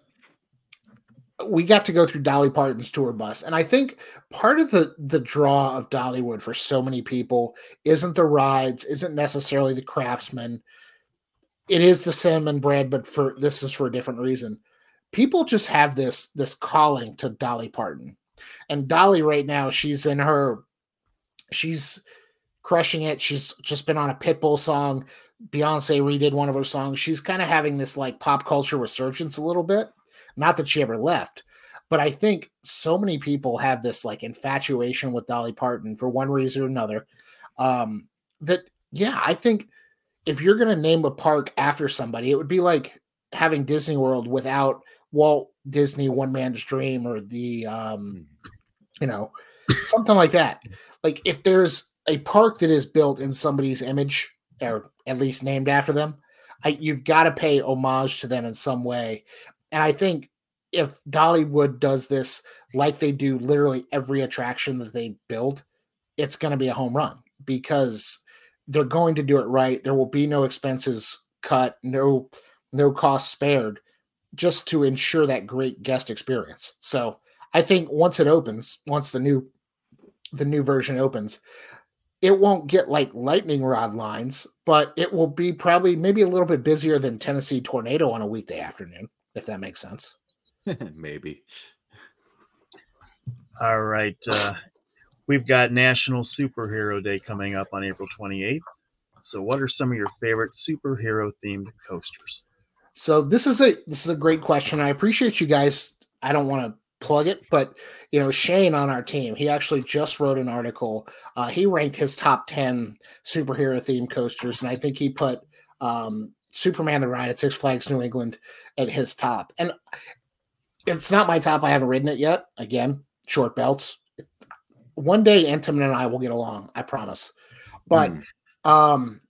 we got to go through Dolly Parton's tour bus. And I think part of the, the draw of Dollywood for so many people isn't the rides, isn't necessarily the craftsmen. It is the cinnamon bread, but for this is for a different reason. People just have this, this calling to Dolly Parton. And Dolly right now, she's in her, she's, crushing it. She's just been on a Pitbull song. Beyonce redid one of her songs. She's kind of having this like pop culture resurgence a little bit. Not that she ever left, but I think so many people have this like infatuation with Dolly Parton for one reason or another. Um, that, yeah, I think if you're going to name a park after somebody, it would be like having Disney World without Walt Disney One Man's Dream or the, um, you know, something like that. Like if there's a park that is built in somebody's image or at least named after them, I, you've got to pay homage to them in some way. And I think if Dollywood does this like they do literally every attraction that they build, it's going to be a home run because they're going to do it right. There will be no expenses cut, no no cost spared, just to ensure that great guest experience. So I think once it opens, once the new the new version opens, it won't get like lightning rod lines, but it will be probably maybe a little bit busier than Tennessee Tornado on a weekday afternoon, if that makes sense. Maybe. All right. Uh, we've got National Superhero Day coming up on April twenty-eighth. So what are some of your favorite superhero themed coasters? So this is a this is a great question. I appreciate you guys. I don't want to plug it, but you know, Shane on our team, he actually just wrote an article. Uh, he ranked his top ten superhero themed coasters, and I think he put um, Superman the Ride at Six Flags New England at his top. And it's not my top. I haven't ridden it yet. Again, short belts. One day, Intamin and I will get along. I promise. But mm. um,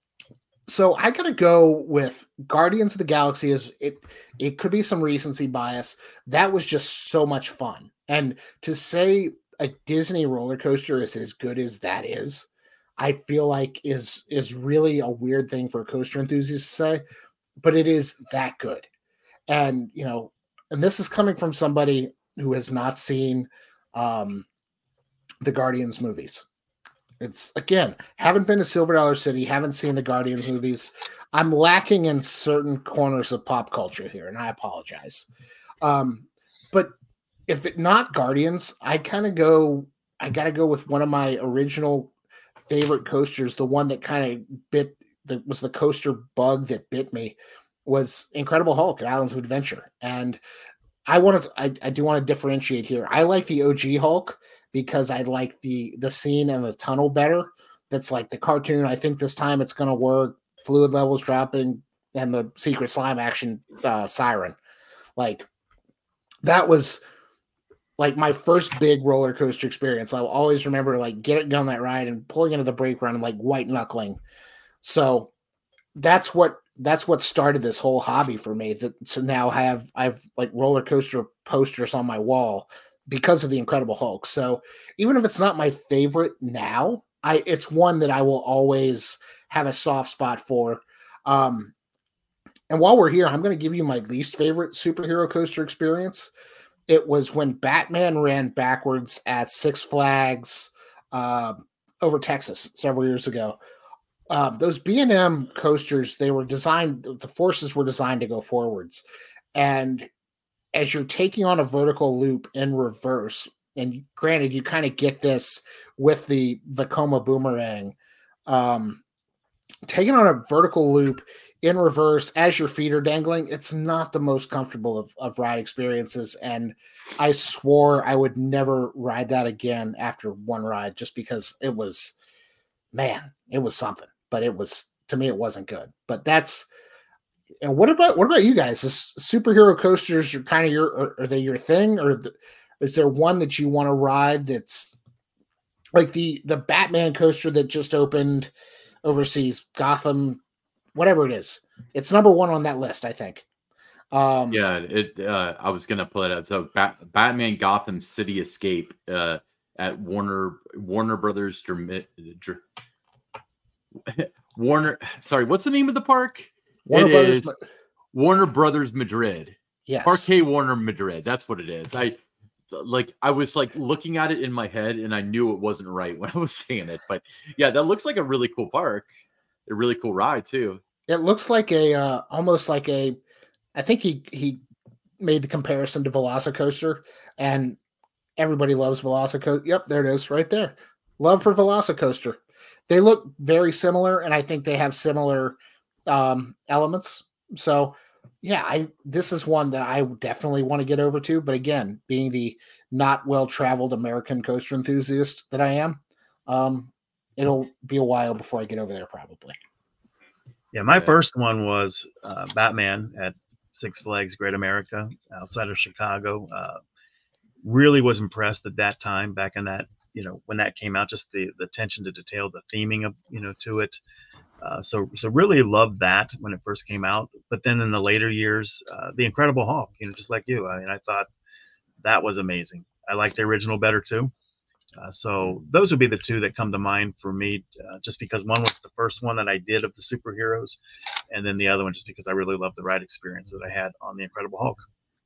so I gotta go with Guardians of the Galaxy. Is it? It could be some recency bias. That was just so much fun. And to say a Disney roller coaster is as good as that is, I feel like is is really a weird thing for a coaster enthusiast to say, but it is that good. And you know, and this is coming from somebody who has not seen um, the Guardians movies. It's again, haven't been to Silver Dollar City, haven't seen the Guardians movies. I'm lacking in certain corners of pop culture here, and I apologize. Um, but if it not Guardians, I kind of go, I got to go with one of my original favorite coasters. The one that kind of bit, that was the coaster bug that bit me, was Incredible Hulk at Islands of Adventure. And I want to, I, I do want to differentiate here. I like the O G Hulk because I like the the scene and the tunnel better. That's like the cartoon. I think this time it's going to work. Fluid levels dropping and the secret slime action uh, siren. Like that was like my first big roller coaster experience. I will always remember like getting on that ride and pulling into the brake run and like white knuckling. So that's what that's what started this whole hobby for me. That to now have I've like roller coaster posters on my wall because of the Incredible Hulk. So even if it's not my favorite now, I it's one that I will always have a soft spot for. Um, and while we're here, I'm going to give you my least favorite superhero coaster experience. It was when Batman ran backwards at Six Flags uh, over Texas several years ago. Um, those B and M coasters, they were designed, the forces were designed to go forwards. And as you're taking on a vertical loop in reverse, and granted, you kind of get this with the Vekoma Boomerang, um, taking on a vertical loop in reverse as your feet are dangling, it's not the most comfortable of, of ride experiences. And I swore I would never ride that again after one ride, just because it was, man, it was something. But it was, to me, it wasn't good. But that's, and what about what about you guys? Is superhero coasters are kind of your, are, are they your thing, or the, is there one that you want to ride that's like the the Batman coaster that just opened overseas, Gotham, whatever it is? It's number one on that list, I think. Um, yeah, it. Uh, I was gonna pull it up. So Bat- Batman Gotham City Escape uh, at Warner Warner Brothers. Dermi- Dr- Warner, sorry, what's the name of the park? Warner it Brothers, is Warner Brothers Madrid. Yes, Parque Warner Madrid. That's what it is. I like. I was like looking at it in my head, and I knew it wasn't right when I was saying it. But yeah, that looks like a really cool park. A really cool ride too. It looks like a uh, almost like a. I think he he made the comparison to Velocicoaster, and everybody loves Velocicoaster. Yep, there it is, right there. Love for Velocicoaster. they look very similar, and I think they have similar um, elements. So, yeah, I this is one that I definitely want to get over to. But again, being the not well traveled American coaster enthusiast that I am, um, it'll be a while before I get over there, probably. Yeah, my Yeah. first one was uh, Batman at Six Flags Great America outside of Chicago. Uh, really was impressed at that time, back in that, you know, when that came out, just the, the attention to detail, the theming of, you know, to it. Uh, so, so really loved that when it first came out. But then in the later years, uh, The Incredible Hulk, you know, just like you, I mean, I thought that was amazing. I liked the original better too. Uh, so those would be the two that come to mind for me, uh, just because one was the first one that I did of the superheroes, and then the other one just because I really loved the ride experience that I had on The Incredible Hulk.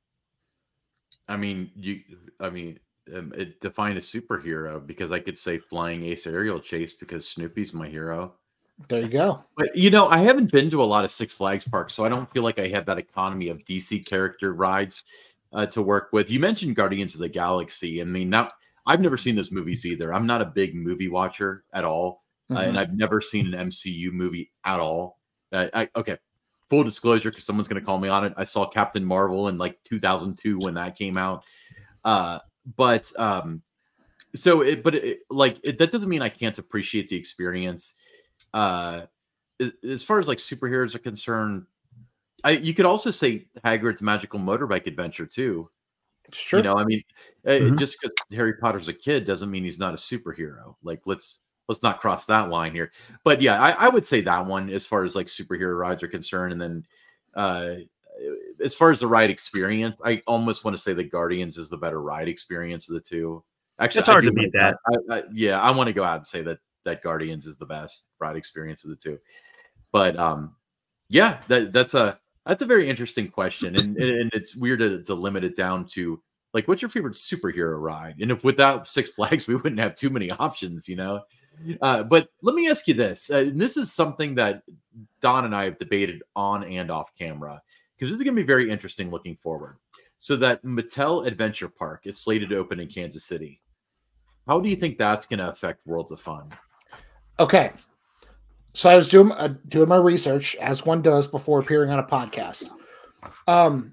I mean, you. I mean, um, it defined a superhero because I could say Flying Ace Aerial Chase because Snoopy's my hero. There you go. But you know, I haven't been to a lot of Six Flags parks, so I don't feel like I have that economy of D C character rides uh, to work with. You mentioned Guardians of the Galaxy. I mean, now I've never seen those movies either. I'm not a big movie watcher at all, uh, Mhm. and I've never seen an M C U movie at all. Uh, I, okay, full disclosure, because someone's going to call me on it. I saw Captain Marvel in like two thousand two when that came out. Uh, but um, so it, but it, like it, that doesn't mean I can't appreciate the experience. Uh, a- as far as like superheroes are concerned, I you could also say Hagrid's Magical Motorbike Adventure too. It's true. You know, I mean, uh, Mhm. just because Harry Potter's a kid doesn't mean he's not a superhero. Like, let's let's not cross that line here. But yeah, I, I would say that one as far as like superhero rides are concerned, and then uh, as far as the ride experience, I almost want to say that Guardians is the better ride experience of the two. Actually, It's I hard do to beat wanna that. go out- I, I, yeah, I want to go out and say that that Guardians is the best ride experience of the two. But um, yeah, that that's a that's a very interesting question, and and, and it's weird to, to limit it down to like, what's your favorite superhero ride? And if without Six Flags, we wouldn't have too many options, you know. Uh, but let me ask you this: uh, and this is something that Don and I have debated on and off camera because this is going to be very interesting looking forward. So that Mattel Adventure Park is slated to open in Kansas City. How do you think that's going to affect Worlds of Fun? Okay. So I was doing uh, doing my research as one does before appearing on a podcast. Um,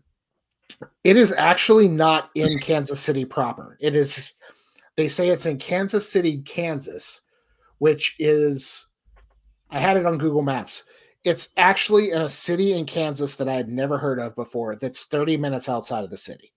it is actually not in Kansas City proper. It is. They say it's in Kansas City, Kansas, which is. I had it on Google Maps. It's actually in a city in Kansas that I had never heard of before. That's thirty minutes outside of the city.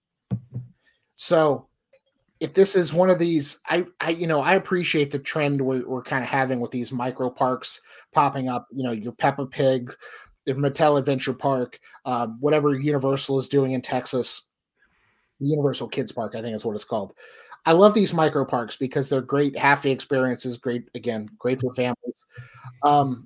So, if this is one of these, I, I, you know, I appreciate the trend we're, we're kind of having with these micro parks popping up. You know, your Peppa Pig, the Mattel Adventure Park, um, whatever Universal is doing in Texas, Universal Kids Park, I think is what it's called. I love these micro parks because they're great half day experiences. Great, again, great for families. Um,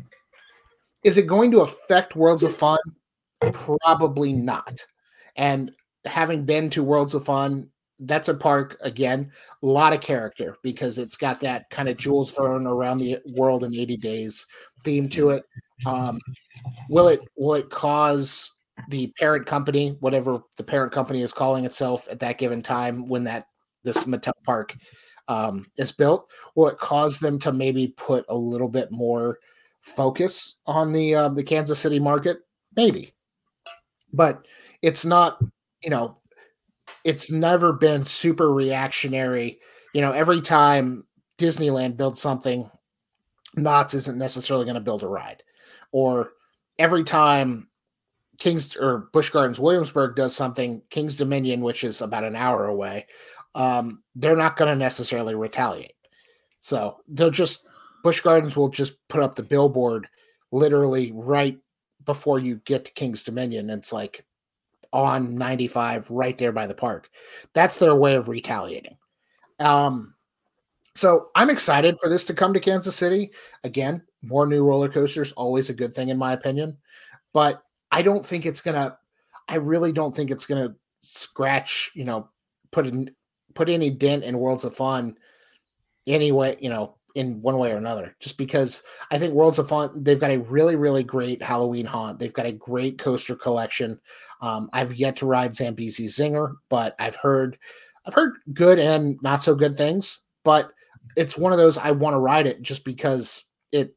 is it going to affect Worlds of Fun? Probably not. And having been to Worlds of Fun, that's a park again, a lot of character because it's got that kind of Jules Verne around the world in eighty days theme to it. Um, will it will it cause the parent company, whatever the parent company is calling itself at that given time when that this Mattel park um, is built, will it cause them to maybe put a little bit more focus on the um, the Kansas City market? Maybe, but it's not. You know, it's never been super reactionary. You know, every time Disneyland builds something, Knott's isn't necessarily going to build a ride, or every time Kings or Busch Gardens Williamsburg does something, King's Dominion, which is about an hour away, um, they're not going to necessarily retaliate. So they'll just Busch Gardens will just put up the billboard literally right before you get to King's Dominion. And it's like on ninety-five right there by the park. That's their way of retaliating. Um, so I'm excited for this to come to Kansas City. Again, more new roller coasters, always a good thing in my opinion. But I don't think it's gonna. I really don't think it's gonna scratch. You know, put in put any dent in Worlds of Fun anyway. You know, in one way or another. Just because I think Worlds of Fun, they've got a really really great Halloween haunt. They've got a great coaster collection. Um, I've yet to ride Zambezi Zinger, but I've heard I've heard good and not so good things. But it's one of those I want to ride it just because it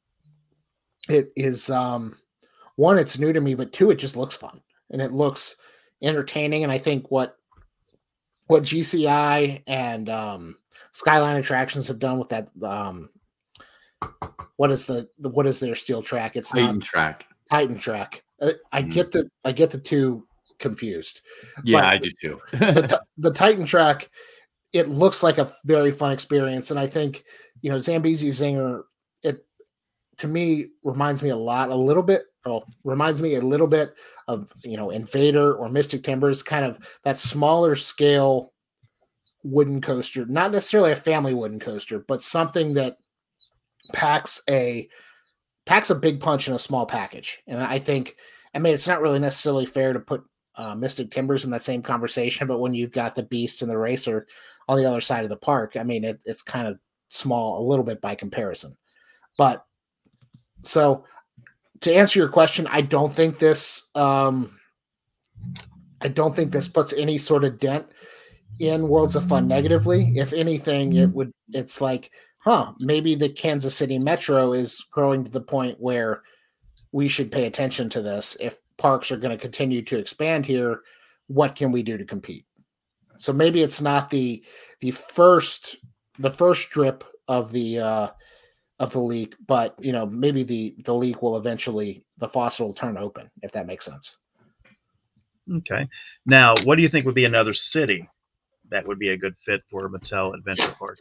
it is um one, it's new to me, but two, it just looks fun and it looks entertaining. And I think what what G C I and um Skyline Attractions have done with that um what is the, the what is their steel track? It's Titan not track. Titan track. Uh, I Mhm. get the I get the two confused. Yeah, But I do too. the, Ti- the Titan track, it looks like a very fun experience, and I think you know Zambezi Zinger. It to me reminds me a lot, a little bit. Oh, reminds me a little bit of you know Invader or Mystic Timbers, kind of that smaller scale wooden coaster, not necessarily a family wooden coaster, but something that packs a packs a big punch in a small package. And I think, I mean, it's not really necessarily fair to put uh, Mystic Timbers in that same conversation, but when you've got the Beast and the Racer on the other side of the park, I mean, it, it's kind of small a little bit by comparison. But so to answer your question, I don't think this, um, I don't think this puts any sort of dent in Worlds of Fun negatively. If anything, it would, it's like, huh, maybe the Kansas City Metro is growing to the point where we should pay attention to this. If parks are going to continue to expand here, what can we do to compete? So maybe it's not the the first the first drip of the uh, of the leak, but you know maybe the the leak will eventually the faucet will turn open if that makes sense. Okay. Now, what do you think would be another city that would be a good fit for Mattel Adventure Park?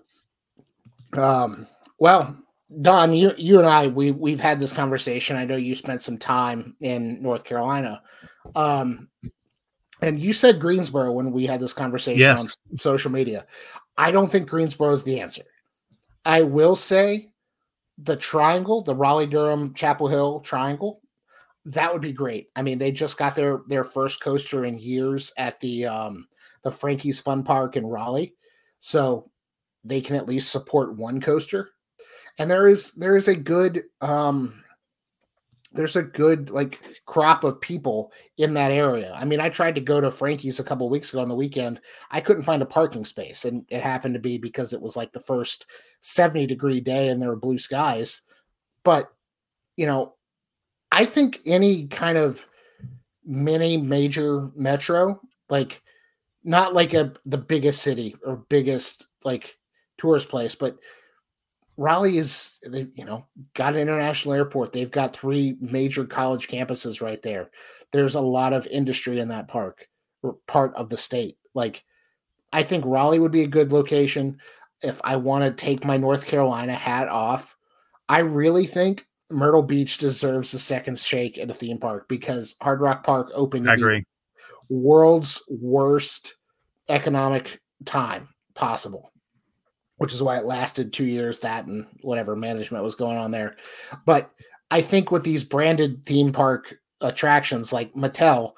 Um, well, Don, you you and I we we've had this conversation. I know you spent some time in North Carolina. Um, and you said Greensboro when we had this conversation Yes. on social media. I don't think Greensboro is the answer. I will say the triangle, the Raleigh Durham Chapel Hill triangle, that would be great. I mean, they just got their their first coaster in years at the um the Frankie's Fun Park in Raleigh. So they can at least support one coaster. And there is there is a good um there's a good like crop of people in that area. I mean, I tried to go to Frankie's a couple weeks ago on the weekend. I couldn't find a parking space, and it happened to be because it was like the first seventy degree day and there were blue skies. But, you know, I think any kind of mini major metro, like not like a the biggest city or biggest like tourist place, but Raleigh is, they, you know, got an international airport. They've got three major college campuses right there. There's a lot of industry in that park, or part of the state. Like, I think Raleigh would be a good location. If I want to take my North Carolina hat off, I really think Myrtle Beach deserves the second shake at a theme park because Hard Rock Park opened I in the agree. world's worst economic time possible, which is why it lasted two years, that and whatever management was going on there. But I think with these branded theme park attractions like Mattel,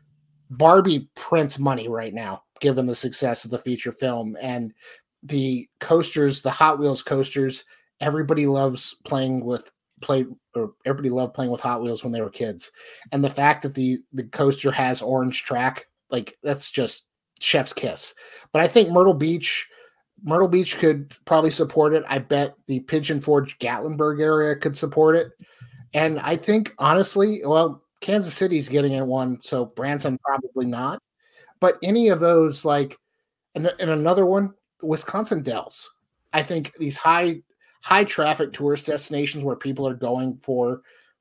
Barbie prints money right now, given the success of the feature film and the coasters, the Hot Wheels coasters. Everybody loves playing with play or everybody loved playing with Hot Wheels when they were kids. And the fact that the the coaster has orange track, like that's just chef's kiss. But I think Myrtle Beach Myrtle Beach could probably support it. I bet the Pigeon Forge Gatlinburg area could support it. And I think honestly, well, Kansas City's getting in one, so Branson probably not. But any of those, like, and, and another one, Wisconsin Dells. I think these high high traffic tourist destinations where people are going for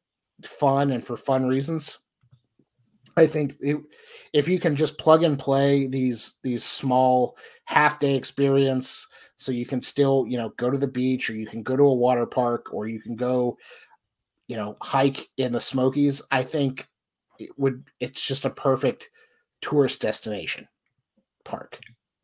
fun and for fun reasons. I think it, if you can just plug and play these these small half day experience, so you can still you know go to the beach or you can go to a water park or you can go you know hike in the Smokies. I think it would it's just a perfect tourist destination park.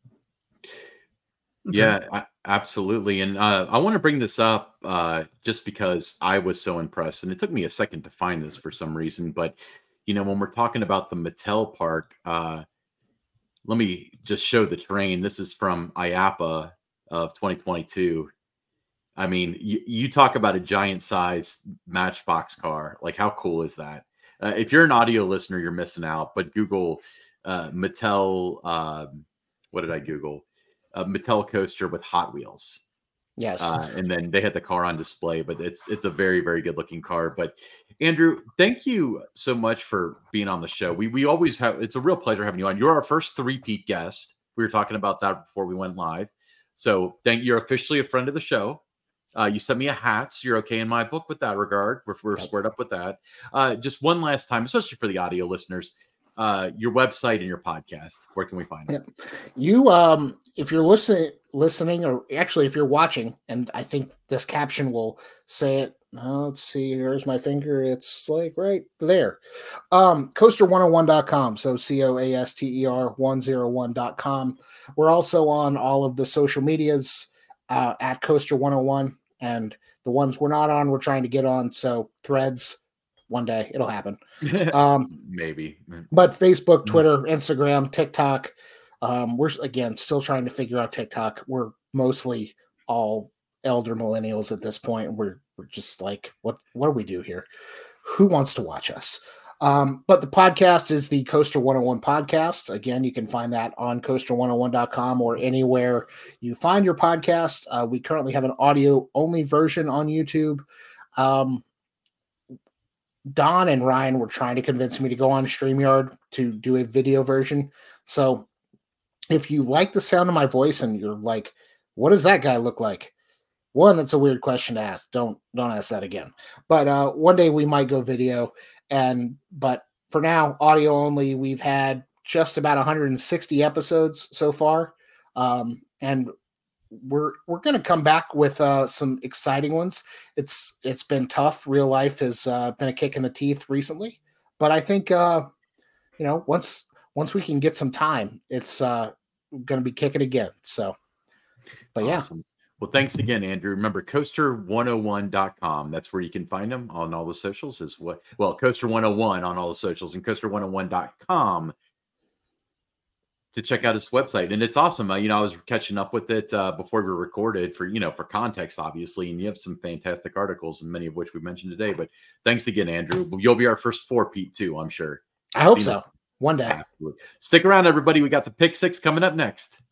Okay. Yeah, a- absolutely. And uh, I want to bring this up uh, just because I was so impressed, and it took me a second to find this for some reason. But you know, when we're talking about the Mattel Park, uh, let me just show the train. This is from I A P A of twenty twenty-two. I mean, you, you talk about a giant size Matchbox car. Like, how cool is that? Uh, if you're an audio listener, you're missing out. But Google uh, Mattel. Um, what did I Google? A Mattel coaster with Hot Wheels. Yes. Uh, and then they had the car on display, but it's it's a very, very good looking car. But Andrew, thank you so much for being on the show. We we always have, it's a real pleasure having you on. You're our first three-peat guest. We were talking about that before we went live. So thank you're officially a friend of the show. Uh, you sent me a hat, so you're okay in my book with that regard. We're, we're squared up with that. Uh, just one last time, especially for the audio listeners, uh, your website and your podcast. Where can we find it? Yeah. You, um, if you're listening, listening, or actually if you're watching, and I think this caption will say it. Uh, let's see. Here's my finger. It's like right there. Um, coaster one oh one dot com. So C O A S T E R one oh one dot com. We're also on all of the social medias uh, at Coaster one oh one. And the ones we're not on, we're trying to get on. So Threads, one day it'll happen. Um, Maybe. But Facebook, Twitter, Instagram, TikTok. Um, we're again still trying to figure out TikTok. We're mostly all elder millennials at this point, and we're we're just like, what what do we do here? Who wants to watch us? Um, but the podcast is the Coaster one oh one podcast. Again, you can find that on coaster one oh one dot com or anywhere you find your podcast. Uh, we currently have an audio only version on YouTube. Um, Don and Ryan were trying to convince me to go on StreamYard to do a video version. So if you like the sound of my voice and you're like, what does that guy look like? One, that's a weird question to ask. Don't don't ask that again. But uh, one day we might go video. And but for now, audio only. We've had just about one hundred sixty episodes so far, um, and we're we're going to come back with uh, some exciting ones. It's it's been tough. Real life has uh, been a kick in the teeth recently, but I think uh, you know once once we can get some time, it's uh, going to be kicking again. So, but awesome. Yeah. Well, thanks again, Andrew. Remember, coaster one oh one dot com. That's where you can find them on all the socials. Is what well, Coaster one oh one on all the socials, and coaster one oh one dot com to check out his website. And it's awesome. Uh, you know, I was catching up with it uh, before we recorded for, you know, for context, obviously. And you have some fantastic articles, and many of which we mentioned today. But thanks again, Andrew. You'll be our first four-peat too, I'm sure. I hope so. One day. Absolutely. Stick around, everybody. We got the Pick Six coming up next.